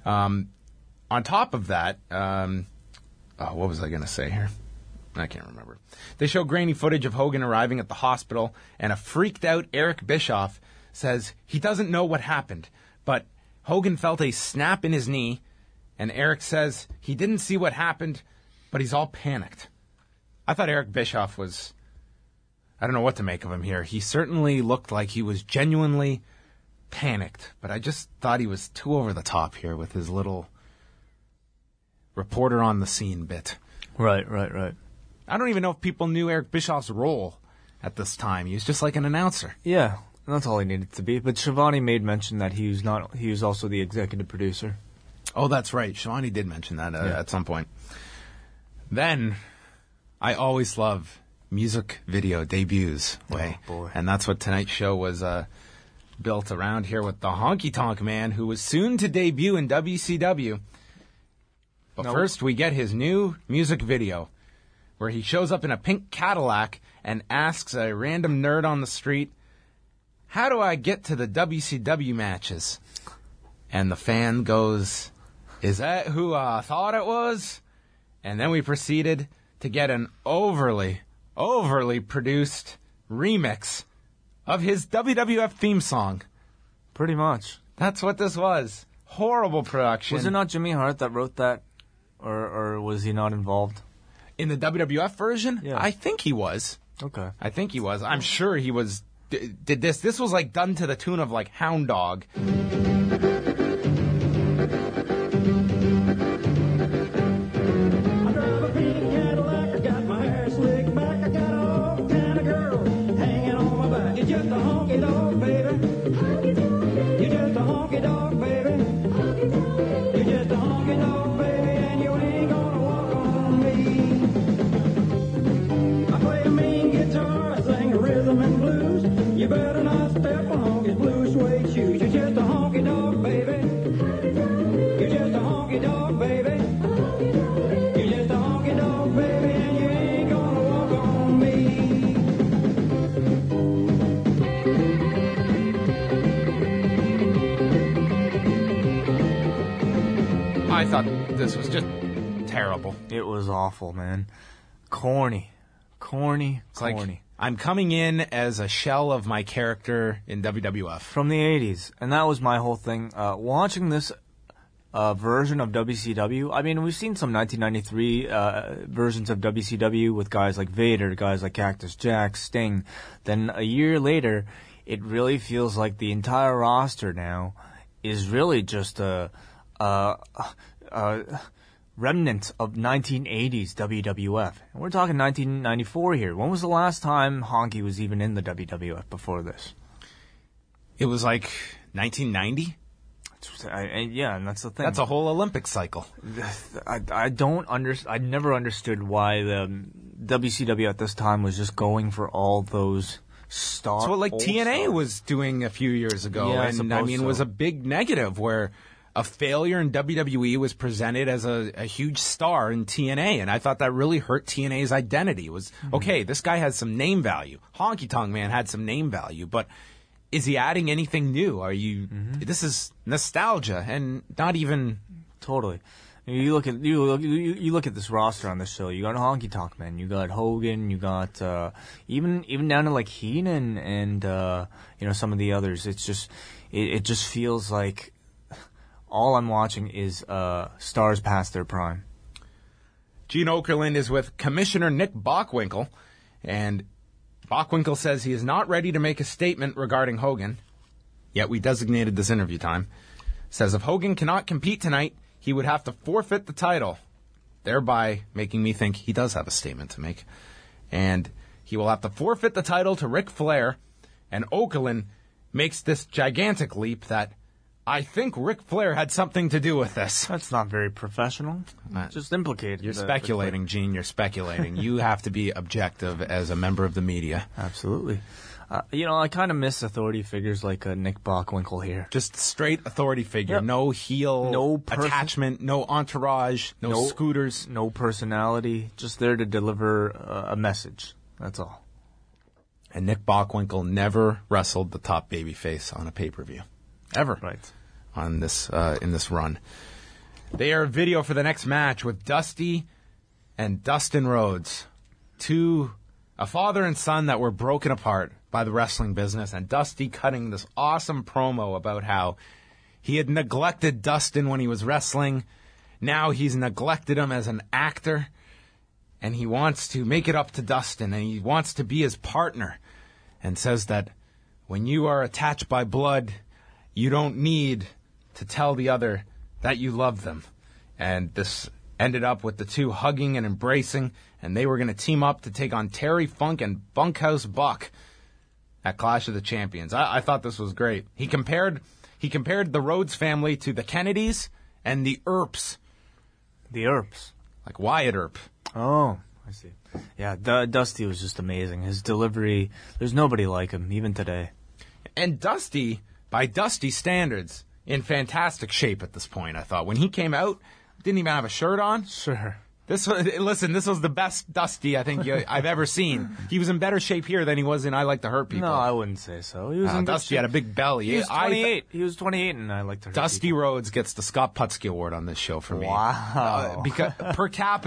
On top of that, what was I going to say here? I can't remember. They show grainy footage of Hogan arriving at the hospital, and a freaked-out Eric Bischoff says he doesn't know what happened, but Hogan felt a snap in his knee, and Eric says he didn't see what happened, but he's all panicked. I thought Eric Bischoff was... I don't know what to make of him here. He certainly looked like he was genuinely panicked, but I just thought he was too over the top here with his little reporter on the scene bit. Right. I don't even know if people knew Eric Bischoff's role at this time. He was just like an announcer. Yeah, that's all he needed to be. But Shivani made mention that he was also the executive producer. Oh, that's right. Shivani did mention that at some point. Then, I always love music video debuts. Oh, boy. And that's what tonight's show was built around here with the Honky Tonk Man, who was soon to debut in WCW. But first, we get his new music video, where he shows up in a pink Cadillac and asks a random nerd on the street, "How do I get to the WCW matches?" And the fan goes, "Is that who I thought it was?" And then we proceeded to get an overly produced remix of his WWF theme song. Pretty much. That's what this was. Horrible production. Was it not Jimmy Hart that wrote that? Or was he not involved? In the WWF version? Yeah. I think he was. Okay. I think he was. I'm sure he was. Did this. This was like done to the tune of like Hound Dog. You better not step on his blue suede shoes. You're just a honky dog, baby. You're just a honky dog, baby. You're just a honky dog, baby, and you ain't gonna walk on me. I thought this was just terrible. It was awful, man. Corny. It's like, I'm coming in as a shell of my character in WWF. From the 80s. And that was my whole thing. Watching this version of WCW, I mean, we've seen some 1993 versions of WCW with guys like Vader, guys like Cactus Jack, Sting. Then a year later, it really feels like the entire roster now is really just a remnant of 1980s WWF. And we're talking 1994 here. When was the last time Honky was even in the WWF before this? It was like 1990? Yeah, and that's the thing. That's a whole Olympic cycle. I never understood why the WCW at this time was just going for all those stars. That's what like TNA was doing a few years ago. Yeah, and I mean, it was a big negative where a failure in WWE was presented as a huge star in TNA, and I thought that really hurt TNA's identity. It was, okay, this guy has some name value. Honky Tonk Man had some name value, but is he adding anything new? This is nostalgia, and not even... Totally. You look at this roster on this show. You got Honky Tonk Man, you got Hogan, you got even down to like Heenan and some of the others. It's just it just feels like all I'm watching is stars past their prime. Gene Okerlund is with Commissioner Nick Bockwinkel, and Bockwinkel says he is not ready to make a statement regarding Hogan, yet we designated this interview time. Says if Hogan cannot compete tonight, he would have to forfeit the title, thereby making me think he does have a statement to make. And he will have to forfeit the title to Ric Flair, and Okerlund makes this gigantic leap that I think Ric Flair had something to do with this. That's not very professional. Just implicated. You're speculating, Gene. You're speculating. You have to be objective as a member of the media. Absolutely. I kind of miss authority figures like Nick Bockwinkel here. Just straight authority figure. Yep. No heel, no attachment, no entourage, no scooters. No personality. Just there to deliver a message. That's all. And Nick Bockwinkel never wrestled the top babyface on a pay-per-view. Ever. Right. On this in this run. They aired video for the next match with Dusty and Dustin Rhodes, a father and son that were broken apart by the wrestling business, and Dusty cutting this awesome promo about how he had neglected Dustin when he was wrestling. Now he's neglected him as an actor, and he wants to make it up to Dustin, and he wants to be his partner, and says that when you are attached by blood, you don't need to tell the other that you love them. And this ended up with the two hugging and embracing, and they were going to team up to take on Terry Funk and Bunkhouse Buck at Clash of the Champions. I thought this was great. He compared the Rhodes family to the Kennedys and the Earps. The Earps. Like Wyatt Earp. Oh, I see. Yeah, Dusty was just amazing. His delivery, there's nobody like him, even today. And Dusty, by Dusty standards, in fantastic shape at this point, I thought. When he came out, didn't even have a shirt on. Sure. This was the best Dusty I think I've ever seen. He was in better shape here than he was in I Like to Hurt People. No, I wouldn't say so. He was in Dusty had a big belly. He was 28. He was 28 and I Like to Hurt Dusty People. Rhodes gets the Scott Putski Award on this show for me. Wow. Because per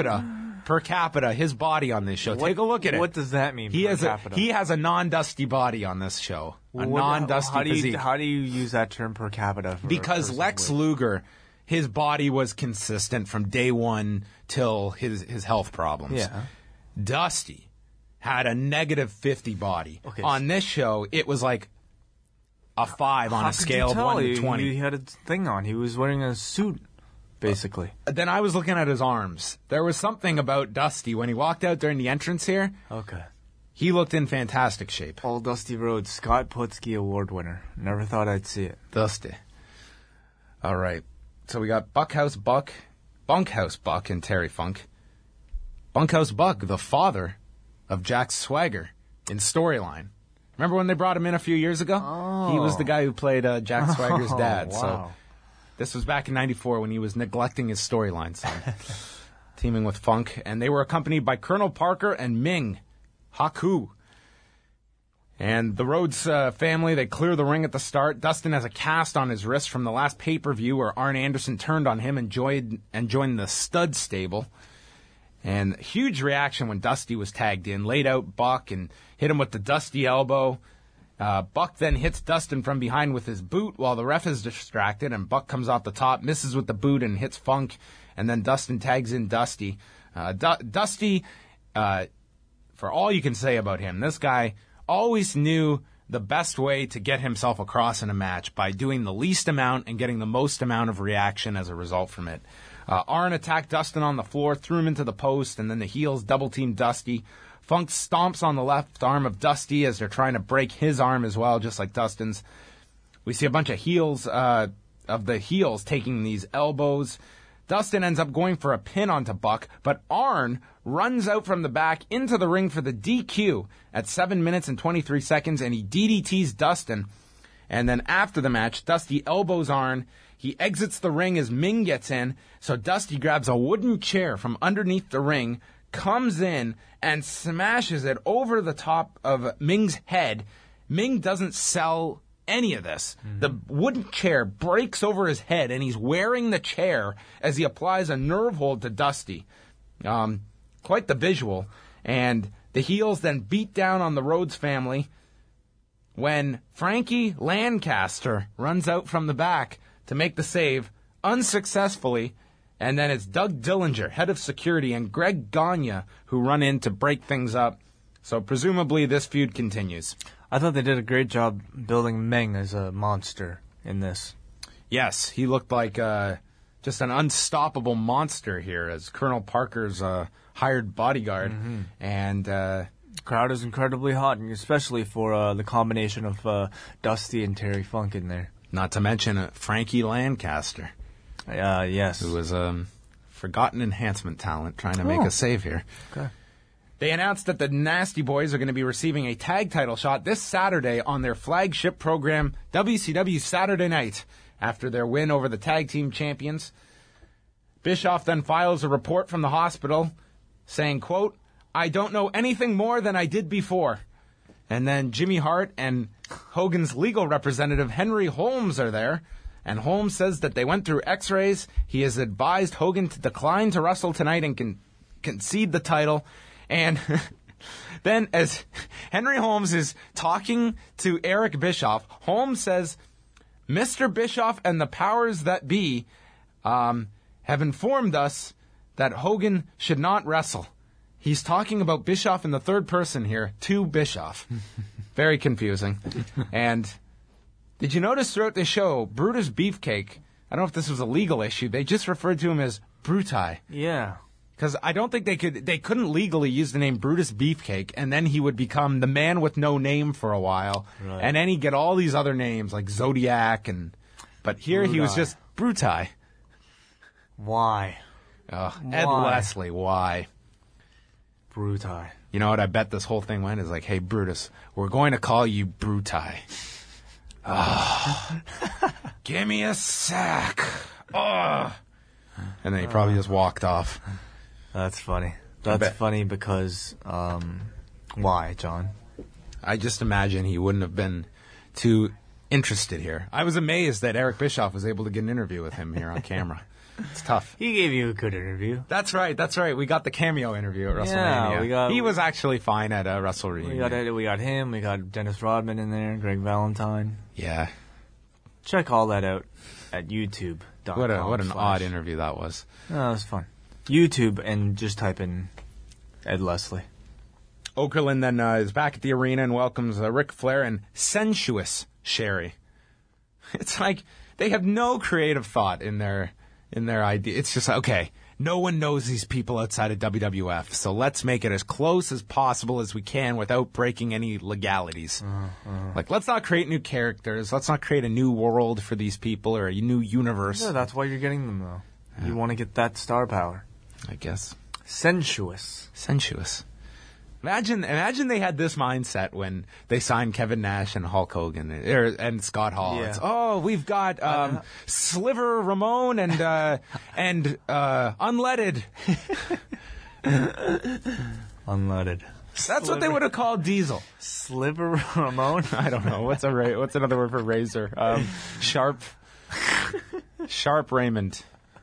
capita, his body on this show. Take a look at it. What does that mean? He has a non-Dusty body on this show. Non-Dusty physique. How do you use that term per capita? Because Lex Luger, his body was consistent from day one till his health problems. Yeah. Dusty had a negative 50 body. Okay. On this show, it was like a 5 on a scale of 1 to 20. He had a thing on. He was wearing a suit, basically. Then I was looking at his arms. There was something about Dusty when he walked out during the entrance here. Okay. He looked in fantastic shape. Old Dusty Rhodes, Scott Putski Award winner. Never thought I'd see it. Dusty. All right. So we got Bunkhouse Buck, and Terry Funk. Bunkhouse Buck, the father of Jack Swagger in storyline. Remember when they brought him in a few years ago? Oh. He was the guy who played Jack Swagger's dad. Wow. So this was back in '94 when he was neglecting his storyline son. Teaming with Funk. And they were accompanied by Colonel Parker and Ming Haku. And the Rhodes family, they clear the ring at the start. Dustin has a cast on his wrist from the last pay-per-view where Arn Anderson turned on him and joined the Stud Stable. And huge reaction when Dusty was tagged in. Laid out Buck and hit him with the Dusty elbow. Buck then hits Dustin from behind with his boot while the ref is distracted. And Buck comes off the top, misses with the boot and hits Funk. And then Dustin tags in Dusty. Dusty, for all you can say about him, this guy always knew the best way to get himself across in a match by doing the least amount and getting the most amount of reaction as a result from it. Arn attacked Dustin on the floor, threw him into the post, and then the heels double-teamed Dusty. Funk stomps on the left arm of Dusty as they're trying to break his arm as well, just like Dustin's. We see a bunch of heels taking these elbows. Dustin ends up going for a pin onto Buck, but Arn runs out from the back into the ring for the DQ at 7 minutes and 23 seconds, and he DDTs Dustin. And then after the match, Dusty elbows Arn. He exits the ring as Ming gets in, so Dusty grabs a wooden chair from underneath the ring, comes in, and smashes it over the top of Ming's head. Ming doesn't sell any of this. Mm-hmm. The wooden chair breaks over his head, and he's wearing the chair as he applies a nerve hold to Dusty. Quite the visual. And the heels then beat down on the Rhodes family when Frankie Lancaster runs out from the back to make the save unsuccessfully. And then it's Doug Dillinger, head of security, and Greg Gagne who run in to break things up. So presumably this feud continues. I thought they did a great job building Meng as a monster in this. Yes, he looked like just an unstoppable monster here as Colonel Parker's hired bodyguard. Mm-hmm. And crowd is incredibly hot, especially for the combination of Dusty and Terry Funk in there. Not to mention Frankie Lancaster. Yes. Who was forgotten enhancement talent trying to make a save here. Okay. They announced that the Nasty Boys are going to be receiving a tag title shot this Saturday on their flagship program, WCW Saturday Night, after their win over the tag team champions. Bischoff then files a report from the hospital saying, quote, "I don't know anything more than I did before." And then Jimmy Hart and Hogan's legal representative, Henry Holmes, are there. And Holmes says that they went through x-rays. He has advised Hogan to decline to wrestle tonight and concede the title. And then as Henry Holmes is talking to Eric Bischoff, Holmes says, Mr. Bischoff and the powers that be have informed us that Hogan should not wrestle. He's talking about Bischoff in the third person here, to Bischoff. Very confusing. And did you notice throughout the show, Brutus Beefcake, I don't know if this was a legal issue, they just referred to him as Brutai. Yeah. Because I don't think they couldn't legally use the name Brutus Beefcake, and then he would become the man with no name for a while. Right. And then he'd get all these other names, like Zodiac, but here he was just Brutai. Why? Ed Leslie, why? Brutai. You know what I bet this whole thing went? Is like, hey, Brutus, we're going to call you Brutai. Oh, give me a sack. Oh. And then he probably just walked off. That's funny. That's funny because, why, John? I just imagine he wouldn't have been too interested here. I was amazed that Eric Bischoff was able to get an interview with him here on camera. It's tough. He gave you a good interview. That's right. We got the cameo interview at WrestleMania. Yeah, he was actually fine at Wrestle Reunion. We got him. We got Dennis Rodman in there. Greg Valentine. Yeah. Check all that out at YouTube.com. What an odd interview that was. Oh, it was fun. YouTube and just type in Ed Leslie. Okerlund then is back at the arena and welcomes Ric Flair and sensuous Sherry. It's like they have no creative thought in their idea. It's just, okay, no one knows these people outside of WWF, so let's make it as close as possible as we can without breaking any legalities. Like, let's not create new characters. Let's not create a new world for these people or a new universe. Yeah, that's why you're getting them, though. Yeah. You want to get that star power. I guess. Sensuous. Imagine they had this mindset when they signed Kevin Nash and Hulk Hogan and Scott Hall. Yeah. It's, we've got Sliver Ramon and Unleaded. Unleaded. That's what they would have called Diesel. Sliver Ramon? I don't know. What's another word for razor? Sharp Raymond.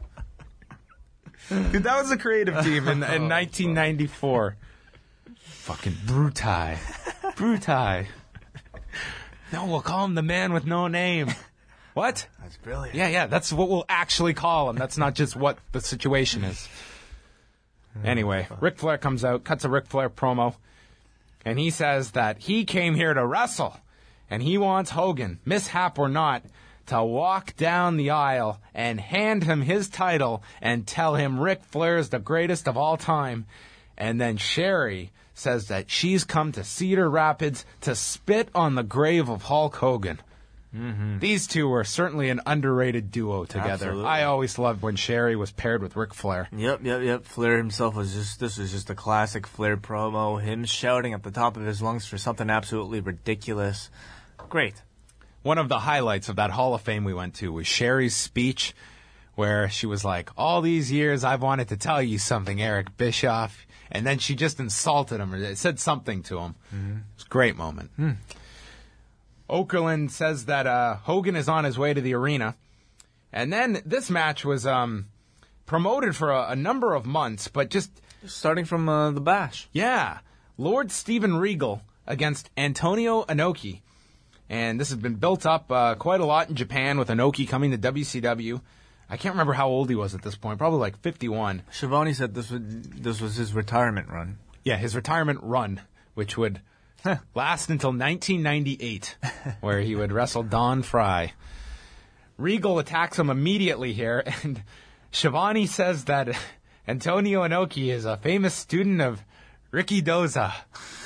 Dude, that was a creative team in 1994. Fucking Brutai. No, we'll call him the man with no name. What? That's brilliant. Yeah, that's what we'll actually call him. That's not just what the situation is. Anyway, Ric Flair comes out, cuts a Ric Flair promo, and he says that he came here to wrestle, and he wants Hogan, mishap or not, to walk down the aisle and hand him his title and tell him Ric Flair is the greatest of all time. And then Sherry says that she's come to Cedar Rapids to spit on the grave of Hulk Hogan. Mm-hmm. These two were certainly an underrated duo together. Absolutely. I always loved when Sherry was paired with Ric Flair. Yep. Flair himself was just a classic Flair promo. Him shouting at the top of his lungs for something absolutely ridiculous. Great. One of the highlights of that Hall of Fame we went to was Sherry's speech where she was like, all these years I've wanted to tell you something, Eric Bischoff. And then she just insulted him or said something to him. Mm-hmm. It's a great moment. Okerlund says that Hogan is on his way to the arena. And then this match was promoted for a number of months, but just starting from the Bash. Yeah. Lord Steven Regal against Antonio Inoki. And this has been built up quite a lot in Japan with Inoki coming to WCW. I can't remember how old he was at this point. Probably like 51. Shivani said this was his retirement run. Yeah, his retirement run, which would last until 1998, where he would wrestle Don Fry. Regal attacks him immediately here, and Shivani says that Antonio Inoki is a famous student of Ricky Doza.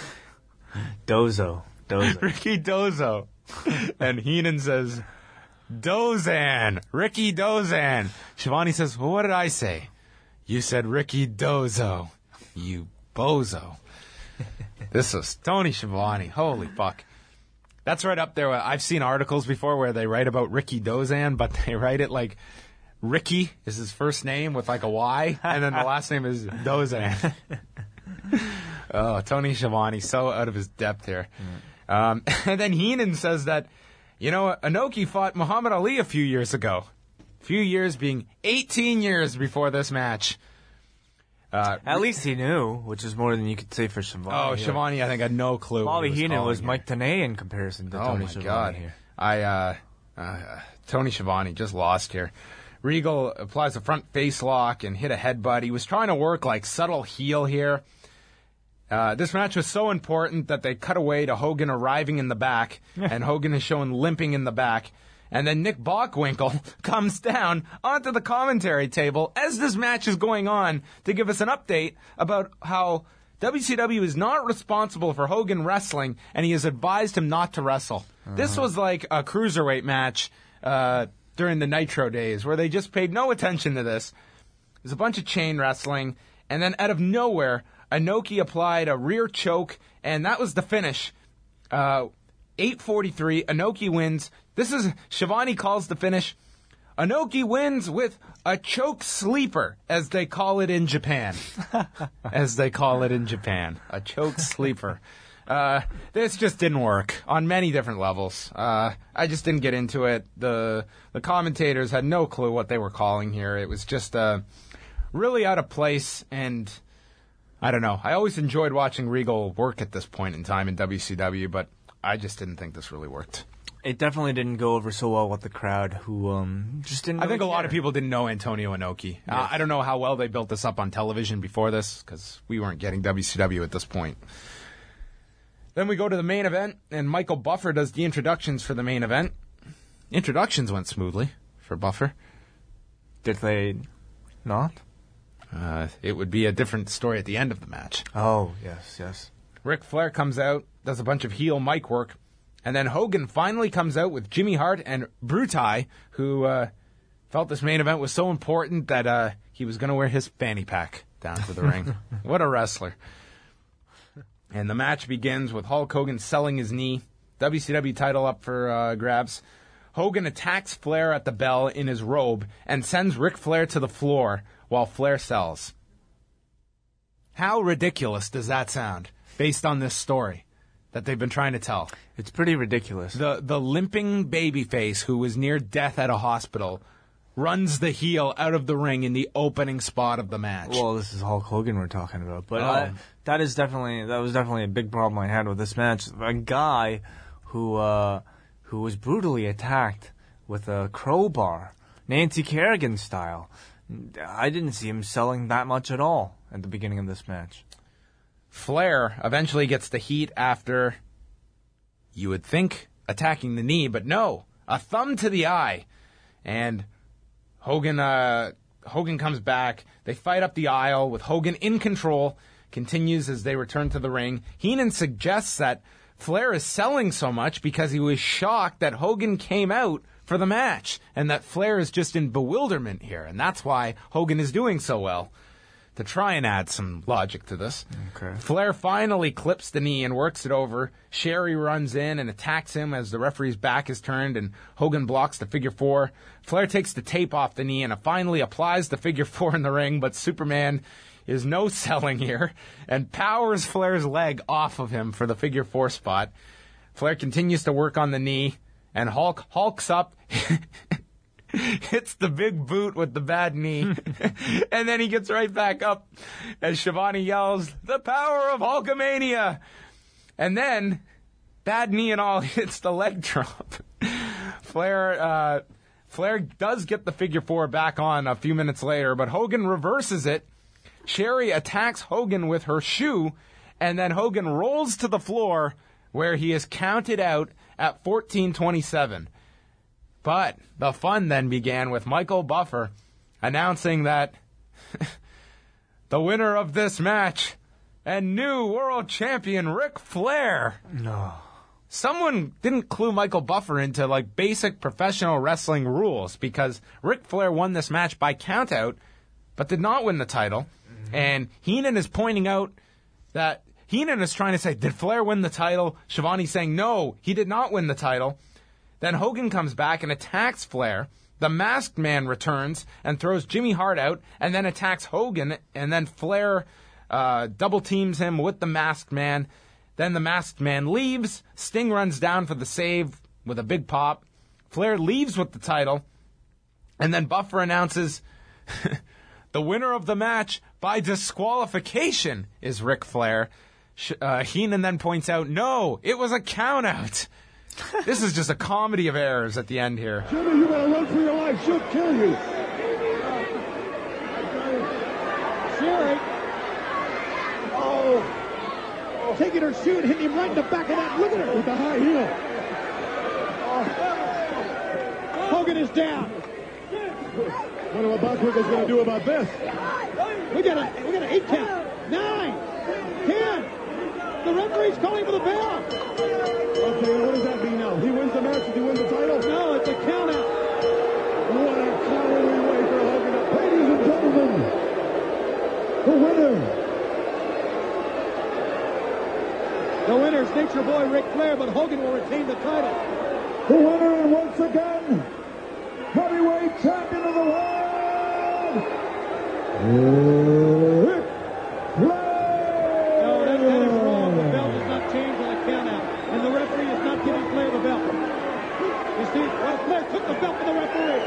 Dozo. Ricky Dozo. And Heenan says, Dozan. Ricky Dozan. Shivani says, well, what did I say? You said Ricky Dozo. You bozo. This is Tony Schiavone. Holy fuck. That's right up there. I've seen articles before where they write about Ricky Dozan, but they write it like Ricky is his first name with like a Y, and then the last name is Dozan. Oh, Tony Schiavone, so out of his depth here. And then Heenan says that You know, Inoki fought Muhammad Ali a few years ago. Few years being 18 years before this match. At least he knew, which is more than you could say for Schiavone. Oh, Schiavone, I think, had no clue. Bobby Heenan was here. Mike Tenay in comparison to Tony my Schiavone God. here. Tony Schiavone just lost here. Regal applies a front face lock and hit a headbutt. He was trying to work like subtle heel here. This match was so important that they cut away to Hogan arriving in the back, and Hogan is shown limping in the back. And then Nick Bockwinkel comes down onto the commentary table as this match is going on to give us an update about how WCW is not responsible for Hogan wrestling, and he has advised him not to wrestle. This was like a cruiserweight match during the Nitro days, where they just paid no attention to this. There's a bunch of chain wrestling, and then out of nowhere, Inoki applied a rear choke, and that was the finish. 8:43, Inoki wins. This is, Schiavone calls the finish, Inoki wins with a choke sleeper, as they call it in Japan. A choke sleeper. This just didn't work on many different levels. I just didn't get into it. The commentators had no clue what they were calling here. It was just really out of place, and I don't know. I always enjoyed watching Regal work at this point in time in WCW, but I just didn't think this really worked. It definitely didn't go over so well with the crowd, who just didn't. I think really a lot care. of people didn't know Antonio Inoki. Yes. I don't know how well they built this up on television before this, because we weren't getting WCW at this point. Then we go to the main event, and Michael Buffer does the introductions for the main event. Introductions went smoothly for Buffer. Did they not? It would be a different story at the end of the match. Oh, yes. Ric Flair comes out, does a bunch of heel mic work, and then Hogan finally comes out with Jimmy Hart and Brutai, who felt this main event was so important that he was going to wear his fanny pack down to the ring. What a wrestler. And the match begins with Hulk Hogan selling his knee. WCW title up for grabs. Hogan attacks Flair at the bell in his robe and sends Ric Flair to the floor while Flair sells. How ridiculous does that sound, based on this story that they've been trying to tell? It's pretty ridiculous. The limping babyface who was near death at a hospital runs the heel out of the ring in the opening spot of the match. Well, this is Hulk Hogan we're talking about, but that was definitely a big problem I had with this match. A guy who was brutally attacked with a crowbar, Nancy Kerrigan style. I didn't see him selling that much at all at the beginning of this match. Flair eventually gets the heat after, you would think, attacking the knee, but no, a thumb to the eye. And Hogan comes back. They fight up the aisle with Hogan in control. Continues as they return to the ring. Heenan suggests that Flair is selling so much because he was shocked that Hogan came out for the match, and that Flair is just in bewilderment here, and that's why Hogan is doing so well. To try and add some logic to this, Okay. Flair finally clips the knee and works it over. Sherry runs in and attacks him as the referee's back is turned, and Hogan blocks the figure four. Flair takes the tape off the knee and finally applies the figure four in the ring, but Superman is no selling here and powers Flair's leg off of him for the figure four spot. Flair continues to work on the knee, and Hulk hulks up, hits the big boot with the bad knee, and then he gets right back up as Schiavone yells, "The power of Hulkamania!" And then, bad knee and all, hits the leg drop. Flair does get the figure four back on a few minutes later, but Hogan reverses it. Sherry attacks Hogan with her shoe, and then Hogan rolls to the floor where he is counted out at 14:27. But the fun then began with Michael Buffer announcing that the winner of this match and new world champion Ric Flair. No. Someone didn't clue Michael Buffer into like basic professional wrestling rules, because Ric Flair won this match by countout but did not win the title. Mm-hmm. And Heenan is pointing out that Heenan is trying to say, did Flair win the title? Schiavone's saying, no, he did not win the title. Then Hogan comes back and attacks Flair. The Masked Man returns and throws Jimmy Hart out and then attacks Hogan. And then Flair double teams him with the Masked Man. Then the Masked Man leaves. Sting runs down for the save. with a big pop. Flair leaves with the title, and then Buffer announces the winner of the match by disqualification is Ric Flair. Heenan then points out, no, it was a countout. This is just a comedy of errors at the end here. Jimmy, you better run for your life. She'll kill you. Sherry. Oh. Taking her shoe and hitting him right in the back of that. Look at her. With the high heel. Hogan is down. Wonder what Bob Quiggle's going to do about this. We got an 8 count. 9, 10. The referee's calling for the bell. Okay, what does that mean now? He wins the match, does he win the title? No, it's a count out. What a cowardly way for Hogan. Ladies and gentlemen, the winner. The winner is Nature Boy Ric Flair, but Hogan will retain the title. The winner, and once again, heavyweight champion of the world, Ric Flair. No, that is wrong. The belt does not change on a count out, and the referee is not giving Flair the belt. You see, well, Flair took the belt from the referee.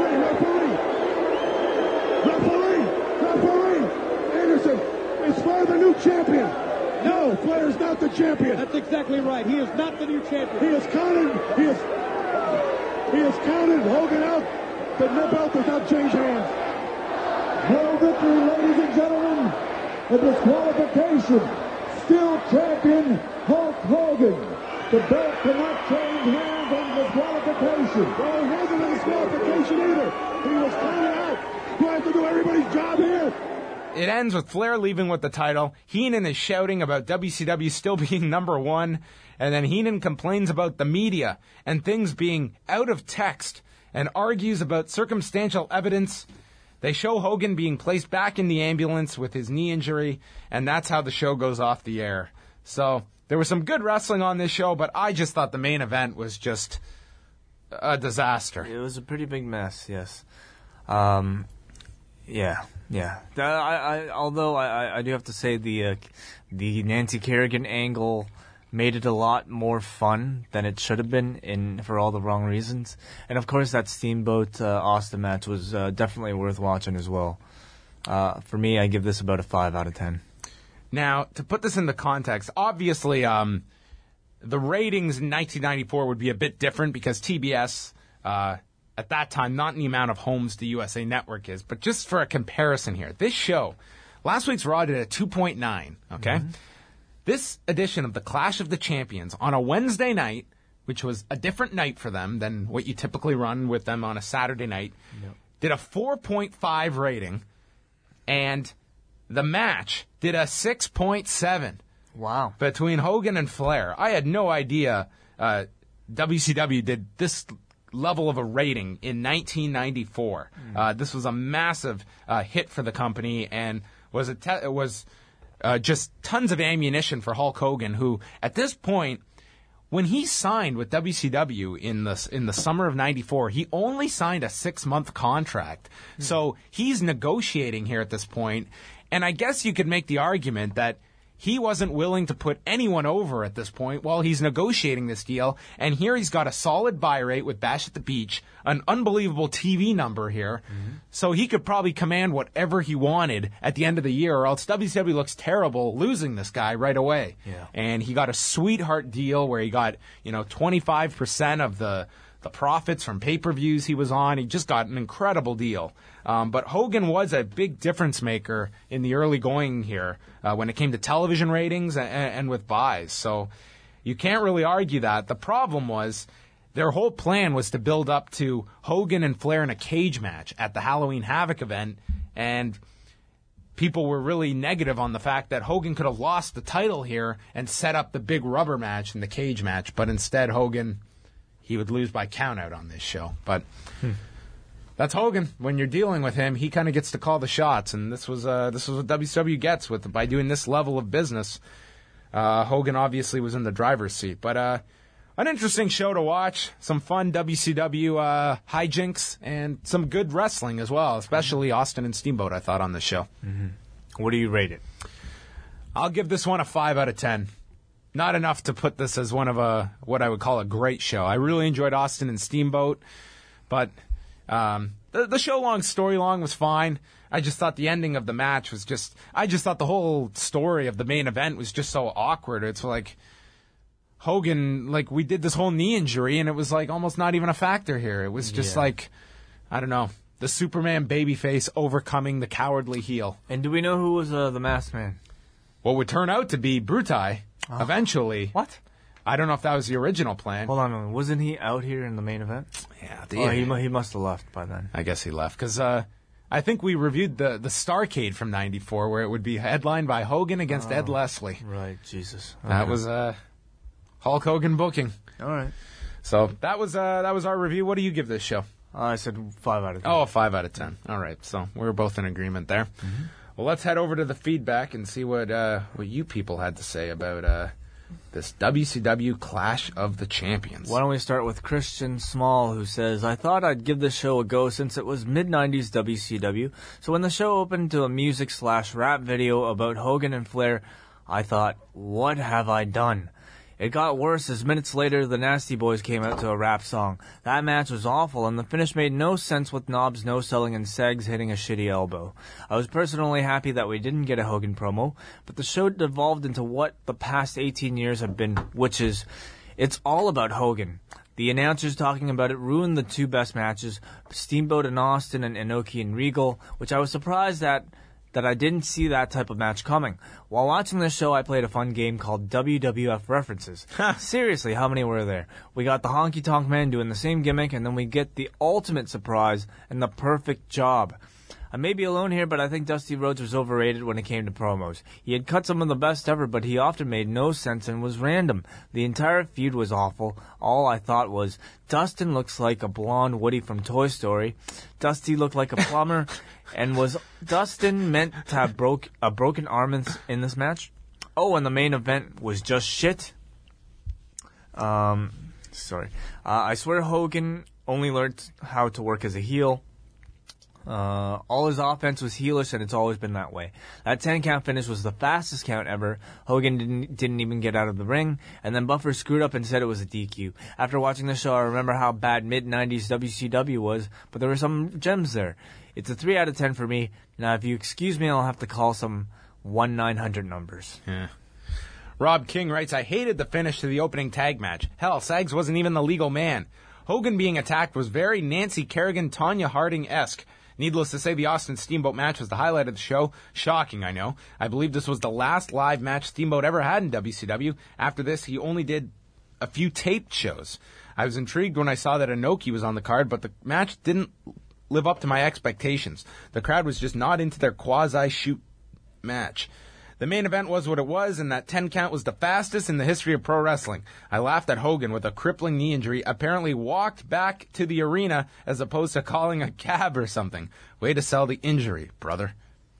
Referee. Anderson, is Flair the new champion? No, Flair's not the champion. That's exactly right. He is not the new champion. He is counted. He has counted Hogan out. The belt does not change hands. No victory, ladies and gentlemen. A disqualification. Still champion Hulk Hogan. The belt cannot change hands on disqualification. Well, it wasn't a disqualification either. He was counted out. Do I have to do everybody's job here? It ends with Flair leaving with the title. Heenan is shouting about WCW still being number one. And then Heenan complains about the media and things being out of text and argues about circumstantial evidence. They show Hogan being placed back in the ambulance with his knee injury, and that's how the show goes off the air. So there was some good wrestling on this show, but I just thought the main event was just a disaster. It was a pretty big mess, yes. Yeah. Although I do have to say the Nancy Kerrigan angle made it a lot more fun than it should have been, for all the wrong reasons. And of course, that Steamboat Austin match was definitely worth watching as well. For me, I give this about a 5 out of 10. Now, to put this into context, obviously, the ratings in 1994 would be a bit different because TBS, at that time, not in the amount of homes the USA Network is, but just for a comparison here, this show, last week's Raw did a 2.9, okay? Mm-hmm. This edition of the Clash of the Champions on a Wednesday night, which was a different night for them than what you typically run with them on a Saturday night, did a 4.5 rating, and the match did a 6.7. Wow. Between Hogan and Flair. I had no idea WCW did this level of a rating in 1994. This was a massive hit for the company and was just tons of ammunition for Hulk Hogan, who at this point, when he signed with WCW in the summer of 94, he only signed a 6-month contract. So he's negotiating here at this point, and I guess you could make the argument that he wasn't willing to put anyone over at this point while he's negotiating this deal. And here he's got a solid buy rate with Bash at the Beach, an unbelievable TV number here. Mm-hmm. So he could probably command whatever he wanted at the end of the year, or else WCW looks terrible losing this guy right away. Yeah. And he got a sweetheart deal where he got, 25% of the profits from pay-per-views he was on. He just got an incredible deal. But Hogan was a big difference maker in the early going here when it came to television ratings and with buys. So you can't really argue that. The problem was their whole plan was to build up to Hogan and Flair in a cage match at the Halloween Havoc event, and people were really negative on the fact that Hogan could have lost the title here and set up the big rubber match in the cage match, but instead Hogan, he would lose by countout on this show. But that's Hogan. When you're dealing with him, he kind of gets to call the shots, and this was what WCW gets by doing this level of business. Hogan obviously was in the driver's seat, but an interesting show to watch. Some fun WCW hijinks and some good wrestling as well, especially Austin and Steamboat, I thought, on this show. Mm-hmm. What do you rate it? I'll give this one a 5 out of 10. not enough to put this as one of what I would call a great show. I really enjoyed Austin and Steamboat, but the show-long, story-long was fine. I just thought the ending of the match was I just thought the whole story of the main event was just so awkward. It's like Hogan, like, we did this whole knee injury, and it was like almost not even a factor here. It was just like, I don't know, the Superman babyface overcoming the cowardly heel. And do we know who was the masked man? What would turn out to be Brutai eventually. What? I don't know if that was the original plan. Hold on, wasn't he out here in the main event? Yeah. He must have left by then. I guess he left, because I think we reviewed the Starrcade from '94, where it would be headlined by Hogan against Ed Leslie. Right, Jesus. That was Hulk Hogan booking. All right. So that was our review. What do you give this show? I said 5 out of 10. Oh, 5 out of 10. All right, so we're both in agreement there. Mm-hmm. Well, let's head over to the feedback and see what you people had to say about this WCW Clash of the Champions. Why don't we start with Christian Small, who says, I thought I'd give this show a go since it was mid-90s WCW. So when the show opened to a music/rap video about Hogan and Flair, I thought, what have I done? It got worse as minutes later the Nasty Boys came out to a rap song. That match was awful, and the finish made no sense with Knobs no-selling and Segs hitting a shitty elbow. I was personally happy that we didn't get a Hogan promo, but the show devolved into what the past 18 years have been, which is, it's all about Hogan. The announcers talking about it ruined the two best matches, Steamboat and Austin and Inoki and Regal, which I was surprised that I didn't see that type of match coming. While watching this show, I played a fun game called WWF References. Seriously, how many were there? We got the Honky Tonk Man doing the same gimmick, and then we get the ultimate surprise and the perfect job. I may be alone here, but I think Dusty Rhodes was overrated when it came to promos. He had cut some of the best ever, but he often made no sense and was random. The entire feud was awful. All I thought was, Dustin looks like a blonde Woody from Toy Story. Dusty looked like a plumber. And was Dustin meant to have a broken arm in this match? Oh, and the main event was just shit? Sorry. I swear Hogan only learned how to work as a heel. All his offense was heelish, and it's always been that way. That 10-count finish was the fastest count ever. Hogan didn't even get out of the ring, and then Buffer screwed up and said it was a DQ. After watching the show, I remember how bad mid-90s WCW was, but there were some gems there. It's a 3 out of 10 for me. Now, if you excuse me, I'll have to call some 1-900 numbers. Yeah. Rob King writes, I hated the finish to the opening tag match. Hell, Sags wasn't even the legal man. Hogan being attacked was very Nancy Kerrigan, Tonya Harding-esque. Needless to say, the Austin Steamboat match was the highlight of the show. Shocking, I know. I believe this was the last live match Steamboat ever had in WCW. After this, he only did a few taped shows. I was intrigued when I saw that Inoki was on the card, but the match didn't live up to my expectations. The crowd was just not into their quasi-shoot match. The main event was what it was, and that 10 count was the fastest in the history of pro wrestling. I laughed at Hogan with a crippling knee injury, apparently walked back to the arena as opposed to calling a cab or something. Way to sell the injury, brother.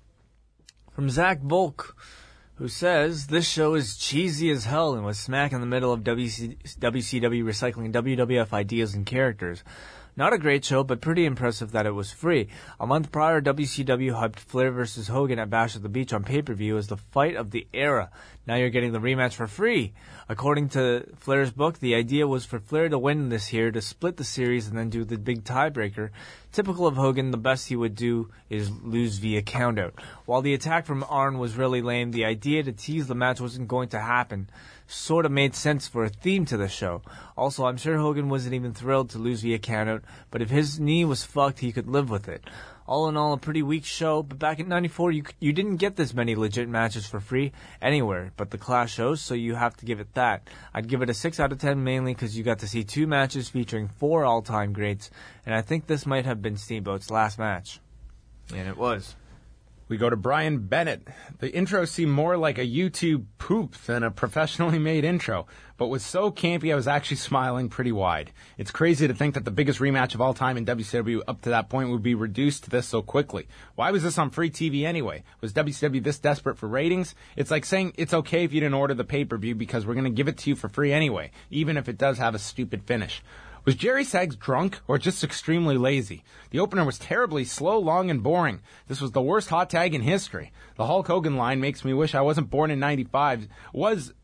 From Zach Volk, who says, this show is cheesy as hell and was smack in the middle of WCW recycling WWF ideas and characters. Not a great show, but pretty impressive that it was free. A month prior, WCW hyped Flair vs. Hogan at Bash at the Beach on pay-per-view as the fight of the era. Now you're getting the rematch for free. According to Flair's book, the idea was for Flair to win this here, to split the series, and then do the big tiebreaker. Typical of Hogan, the best he would do is lose via countout. While the attack from Arn was really lame, the idea to tease the match wasn't going to happen. Sort of made sense for a theme to the show. Also, I'm sure Hogan wasn't even thrilled to lose via countout, but if his knee was fucked, he could live with it. All in all, a pretty weak show, but back in '94, you didn't get this many legit matches for free anywhere but the Clash shows, so you have to give it that. I'd give it a 6 out of 10 mainly because you got to see 2 matches featuring 4 all-time greats, and I think this might have been Steamboat's last match. And it was. We go to Brian Bennett. The intro seemed more like a YouTube poop than a professionally made intro, but was so campy I was actually smiling pretty wide. It's crazy to think that the biggest rematch of all time in WCW up to that point would be reduced to this so quickly. Why was this on free TV anyway? Was WCW this desperate for ratings? It's like saying it's okay if you didn't order the pay-per-view because we're going to give it to you for free anyway, even if it does have a stupid finish. Was Jerry Sags drunk or just extremely lazy? The opener was terribly slow, long, and boring. This was the worst hot tag in history. The Hulk Hogan line makes me wish I wasn't born in '95. Was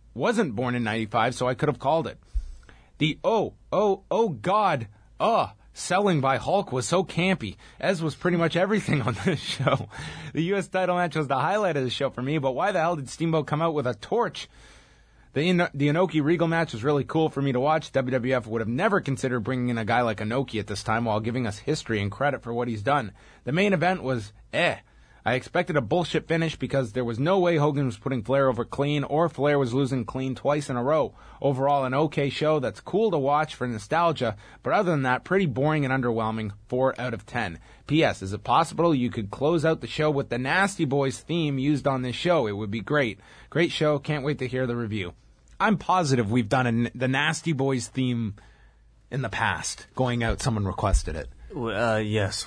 wasn't born in 95, so I could have called it. The oh God, selling by Hulk was so campy, as was pretty much everything on this show. The U.S. title match was the highlight of the show for me, but why the hell did Steamboat come out with a torch? The Inoki Regal match was really cool for me to watch. WWF would have never considered bringing in a guy like Inoki at this time while giving us history and credit for what he's done. The main event was I expected a bullshit finish because there was no way Hogan was putting Flair over clean or Flair was losing clean twice in a row. Overall, an okay show that's cool to watch for nostalgia, but other than that, pretty boring and underwhelming. 4 out of 10. P.S. Is it possible you could close out the show with the Nasty Boys theme used on this show? It would be great. Great show. Can't wait to hear the review. I'm positive we've done the Nasty Boys theme in the past. Going out, someone requested it. Yes,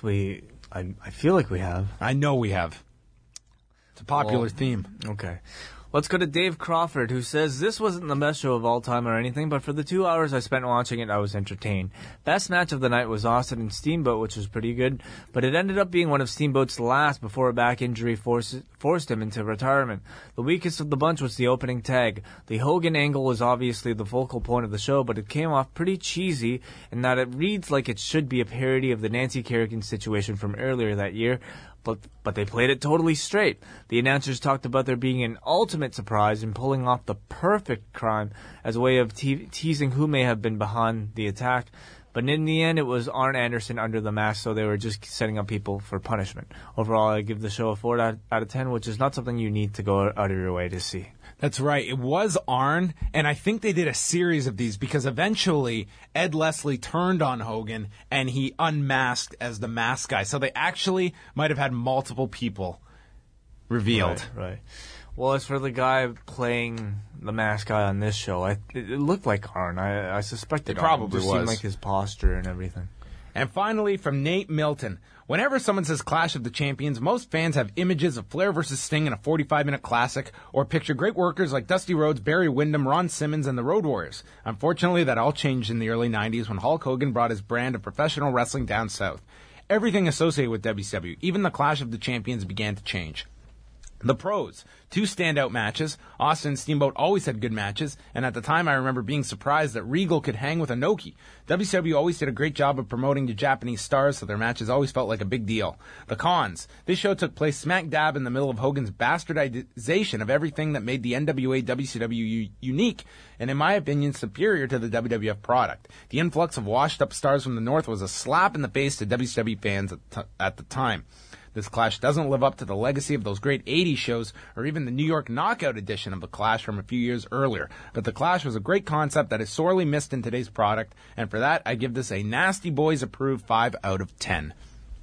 I feel like we have. I know we have. It's a popular theme. Okay. Let's go to Dave Crawford, who says, this wasn't the best show of all time or anything, but for the 2 hours I spent watching it, I was entertained. Best match of the night was Austin and Steamboat, which was pretty good, but it ended up being one of Steamboat's last before a back injury forced him into retirement. The weakest of the bunch was the opening tag. The Hogan angle was obviously the focal point of the show, but it came off pretty cheesy in that it reads like it should be a parody of the Nancy Kerrigan situation from earlier that year, but they played it totally straight. The announcers talked about there being an ultimate surprise in pulling off the perfect crime as a way of teasing who may have been behind the attack. But in the end, it was Arn Anderson under the mask, so they were just setting up people for punishment. Overall, I give the show a 4 out of 10, which is not something you need to go out of your way to see. That's right. It was Arn, and I think they did a series of these because eventually Ed Leslie turned on Hogan and he unmasked as the mask guy. So they actually might have had multiple people revealed. Right. Well, as for the guy playing the mask guy on this show, it looked like Arn. I suspected it probably was. It seemed like his posture and everything. And finally, from Nate Milton. Whenever someone says Clash of the Champions, most fans have images of Flair versus Sting in a 45-minute classic, or picture great workers like Dusty Rhodes, Barry Windham, Ron Simmons, and the Road Warriors. Unfortunately, that all changed in the early 90s when Hulk Hogan brought his brand of professional wrestling down south. Everything associated with WCW, even the Clash of the Champions, began to change. The pros. 2 standout matches. Austin and Steamboat always had good matches, and at the time I remember being surprised that Regal could hang with Inoki. WCW always did a great job of promoting the Japanese stars, so their matches always felt like a big deal. The cons. This show took place smack dab in the middle of Hogan's bastardization of everything that made the NWA WCW unique, and in my opinion, superior to the WWF product. The influx of washed-up stars from the North was a slap in the face to WCW fans at the time. This Clash doesn't live up to the legacy of those great 80s shows or even the New York Knockout edition of the Clash from a few years earlier. But the Clash was a great concept that is sorely missed in today's product, and for that I give this a Nasty Boys approved 5 out of 10.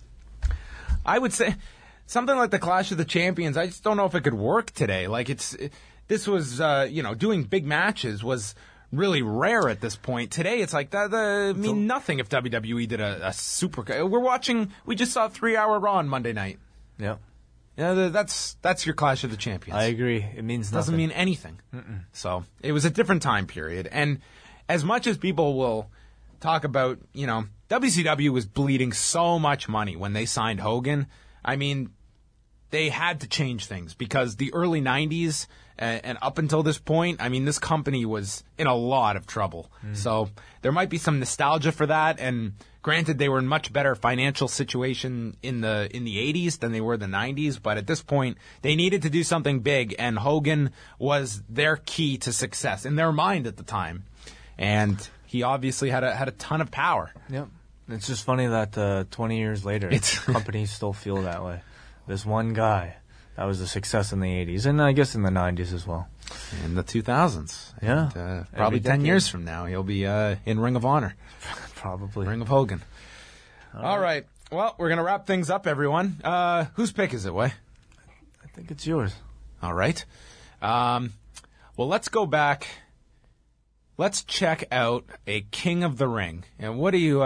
I would say something like the Clash of the Champions, I just don't know if it could work today. Like this was, doing big matches was really rare at this point. Today, it's like that mean nothing if WWE did a super. We just saw 3-hour Raw on Monday night. Yep. Yeah, that's your Clash of the Champions. I agree. It means nothing. Doesn't mean anything. Mm-mm. So it was a different time period, and as much as people will talk about, WCW was bleeding so much money when they signed Hogan. I mean, they had to change things because the early 90s and up until this point, I mean, this company was in a lot of trouble. So there might be some nostalgia for that. And granted, they were in much better financial situation in the 80s than they were in the 90s. But at this point, they needed to do something big. And Hogan was their key to success in their mind at the time. And he obviously had a ton of power. Yep. It's just funny that 20 years later, companies still feel that way. This one guy, that was a success in the 80s, and I guess in the 90s as well. In the 2000s. Yeah. And, probably 10 years from now, he'll be in Ring of Honor. Probably. Ring of Hogan. All right. Well, we're going to wrap things up, everyone. Whose pick is it, Way? I think it's yours. All right. Well, let's go back. Let's check out a King of the Ring. And what do you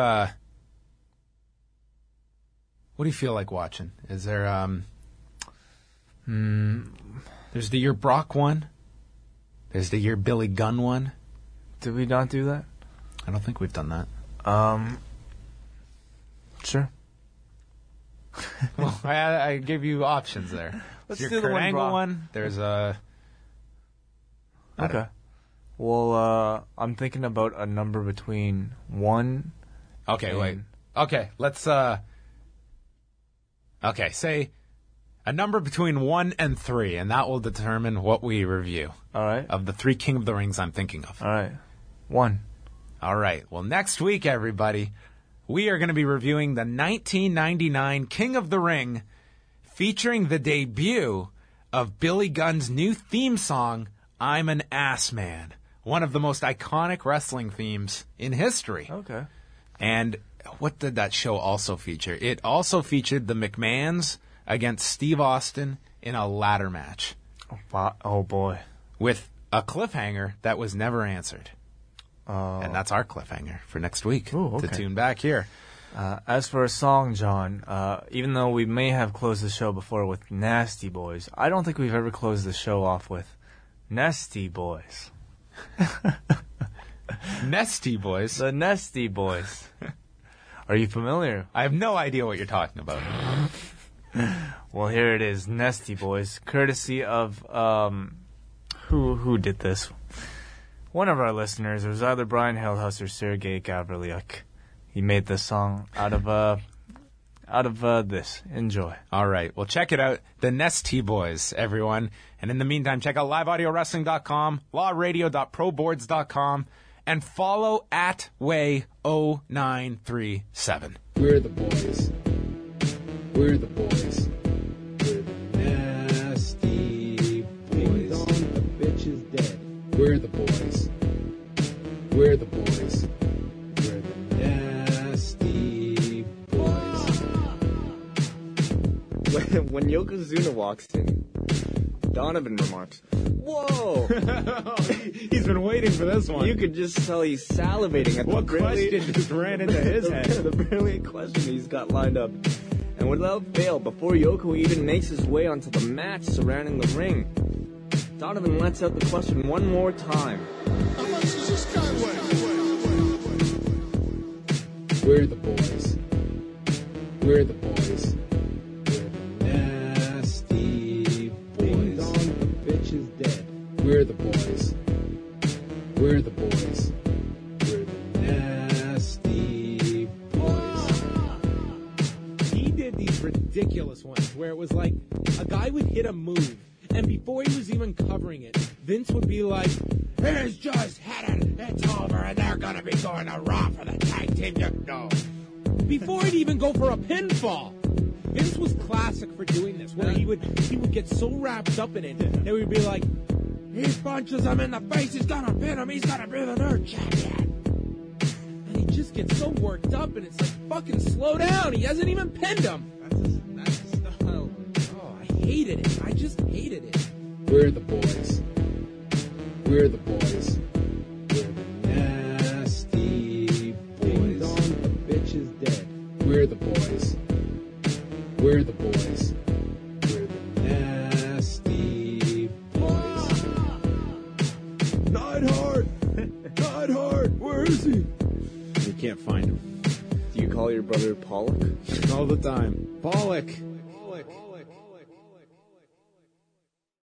feel like watching? Is there, there's the year Brock one. There's the year Billy Gunn one. Did we not do that? I don't think we've done that. Sure. Well, I gave you options there. Let's your do the Kurt one Angle Brock. one. There's a... Okay. Well, I'm thinking about a number between 1. Okay, wait. Okay, let's, okay, say a number between 1 and 3, and that will determine what we review. All right. Of the 3 King of the Rings I'm thinking of. All right. 1. All right. Well, next week, everybody, we are going to be reviewing the 1999 King of the Ring, featuring the debut of Billy Gunn's new theme song, I'm an Ass Man, one of the most iconic wrestling themes in history. Okay. And what did that show also feature? It also featured the McMahons against Steve Austin in a ladder match. Oh boy. With a cliffhanger that was never answered. And that's our cliffhanger for next week. Ooh, okay. To tune back here. As for a song, John, even though we may have closed the show before with Nasty Boys, I don't think we've ever closed the show off with Nesty Boys. Nesty Boys? The Nesty Boys. Are you familiar? I have no idea what you're talking about. Well, here it is, Nesty Boys, courtesy of, who did this? One of our listeners. It was either Brian Hillhouse or Sergei Gavrilyuk. He made this song out of this. Enjoy. All right. Well, check it out. The Nesty Boys, everyone. And in the meantime, check out liveaudiowrestling.com, lawradio.proboards.com, and follow at Way0937. We're the boys. We're the boys. We're the nasty boys. The bitch is dead. We're the boys. We're the boys. We're the nasty boys. When Yokozuna walks in, Donovan remarks, "Whoa!" He's been waiting for this one. You could just tell he's salivating at what the brilliant question just ran into his head. The brilliant question he's got lined up. And without fail, before Yoko even makes his way onto the mat surrounding the ring, Donovan lets out the question one more time. How much does this guy weigh? We're the boys. We're the boys. We're the nasty boys. The bitch is dead. We're the boys. We're the boys. We're the nasty boys. He did these ridiculous ones where it was like a guy would hit a move, and before he was even covering it, Vince would be like, "Here's just hit it, it's over, and they're gonna be going to Raw for the tag team, you know." Before he'd even go for a pinfall. Vince was classic for doing this, where he would get so wrapped up in it that he'd be like, he punches him in the face, he's gonna pin him, he's gonna be the new champion. And he just gets so worked up, and it's like, fucking slow down, he hasn't even pinned him. That's his style. Oh, I hated it. I just hated it. We're the boys. We're the boys. We're the nasty boys. The bitch is dead. We're the boys. We're the boys. We're the nasty boys. Neidhart, where is he? You can't find him. Do you call your brother Pollock? All the time. Pollock.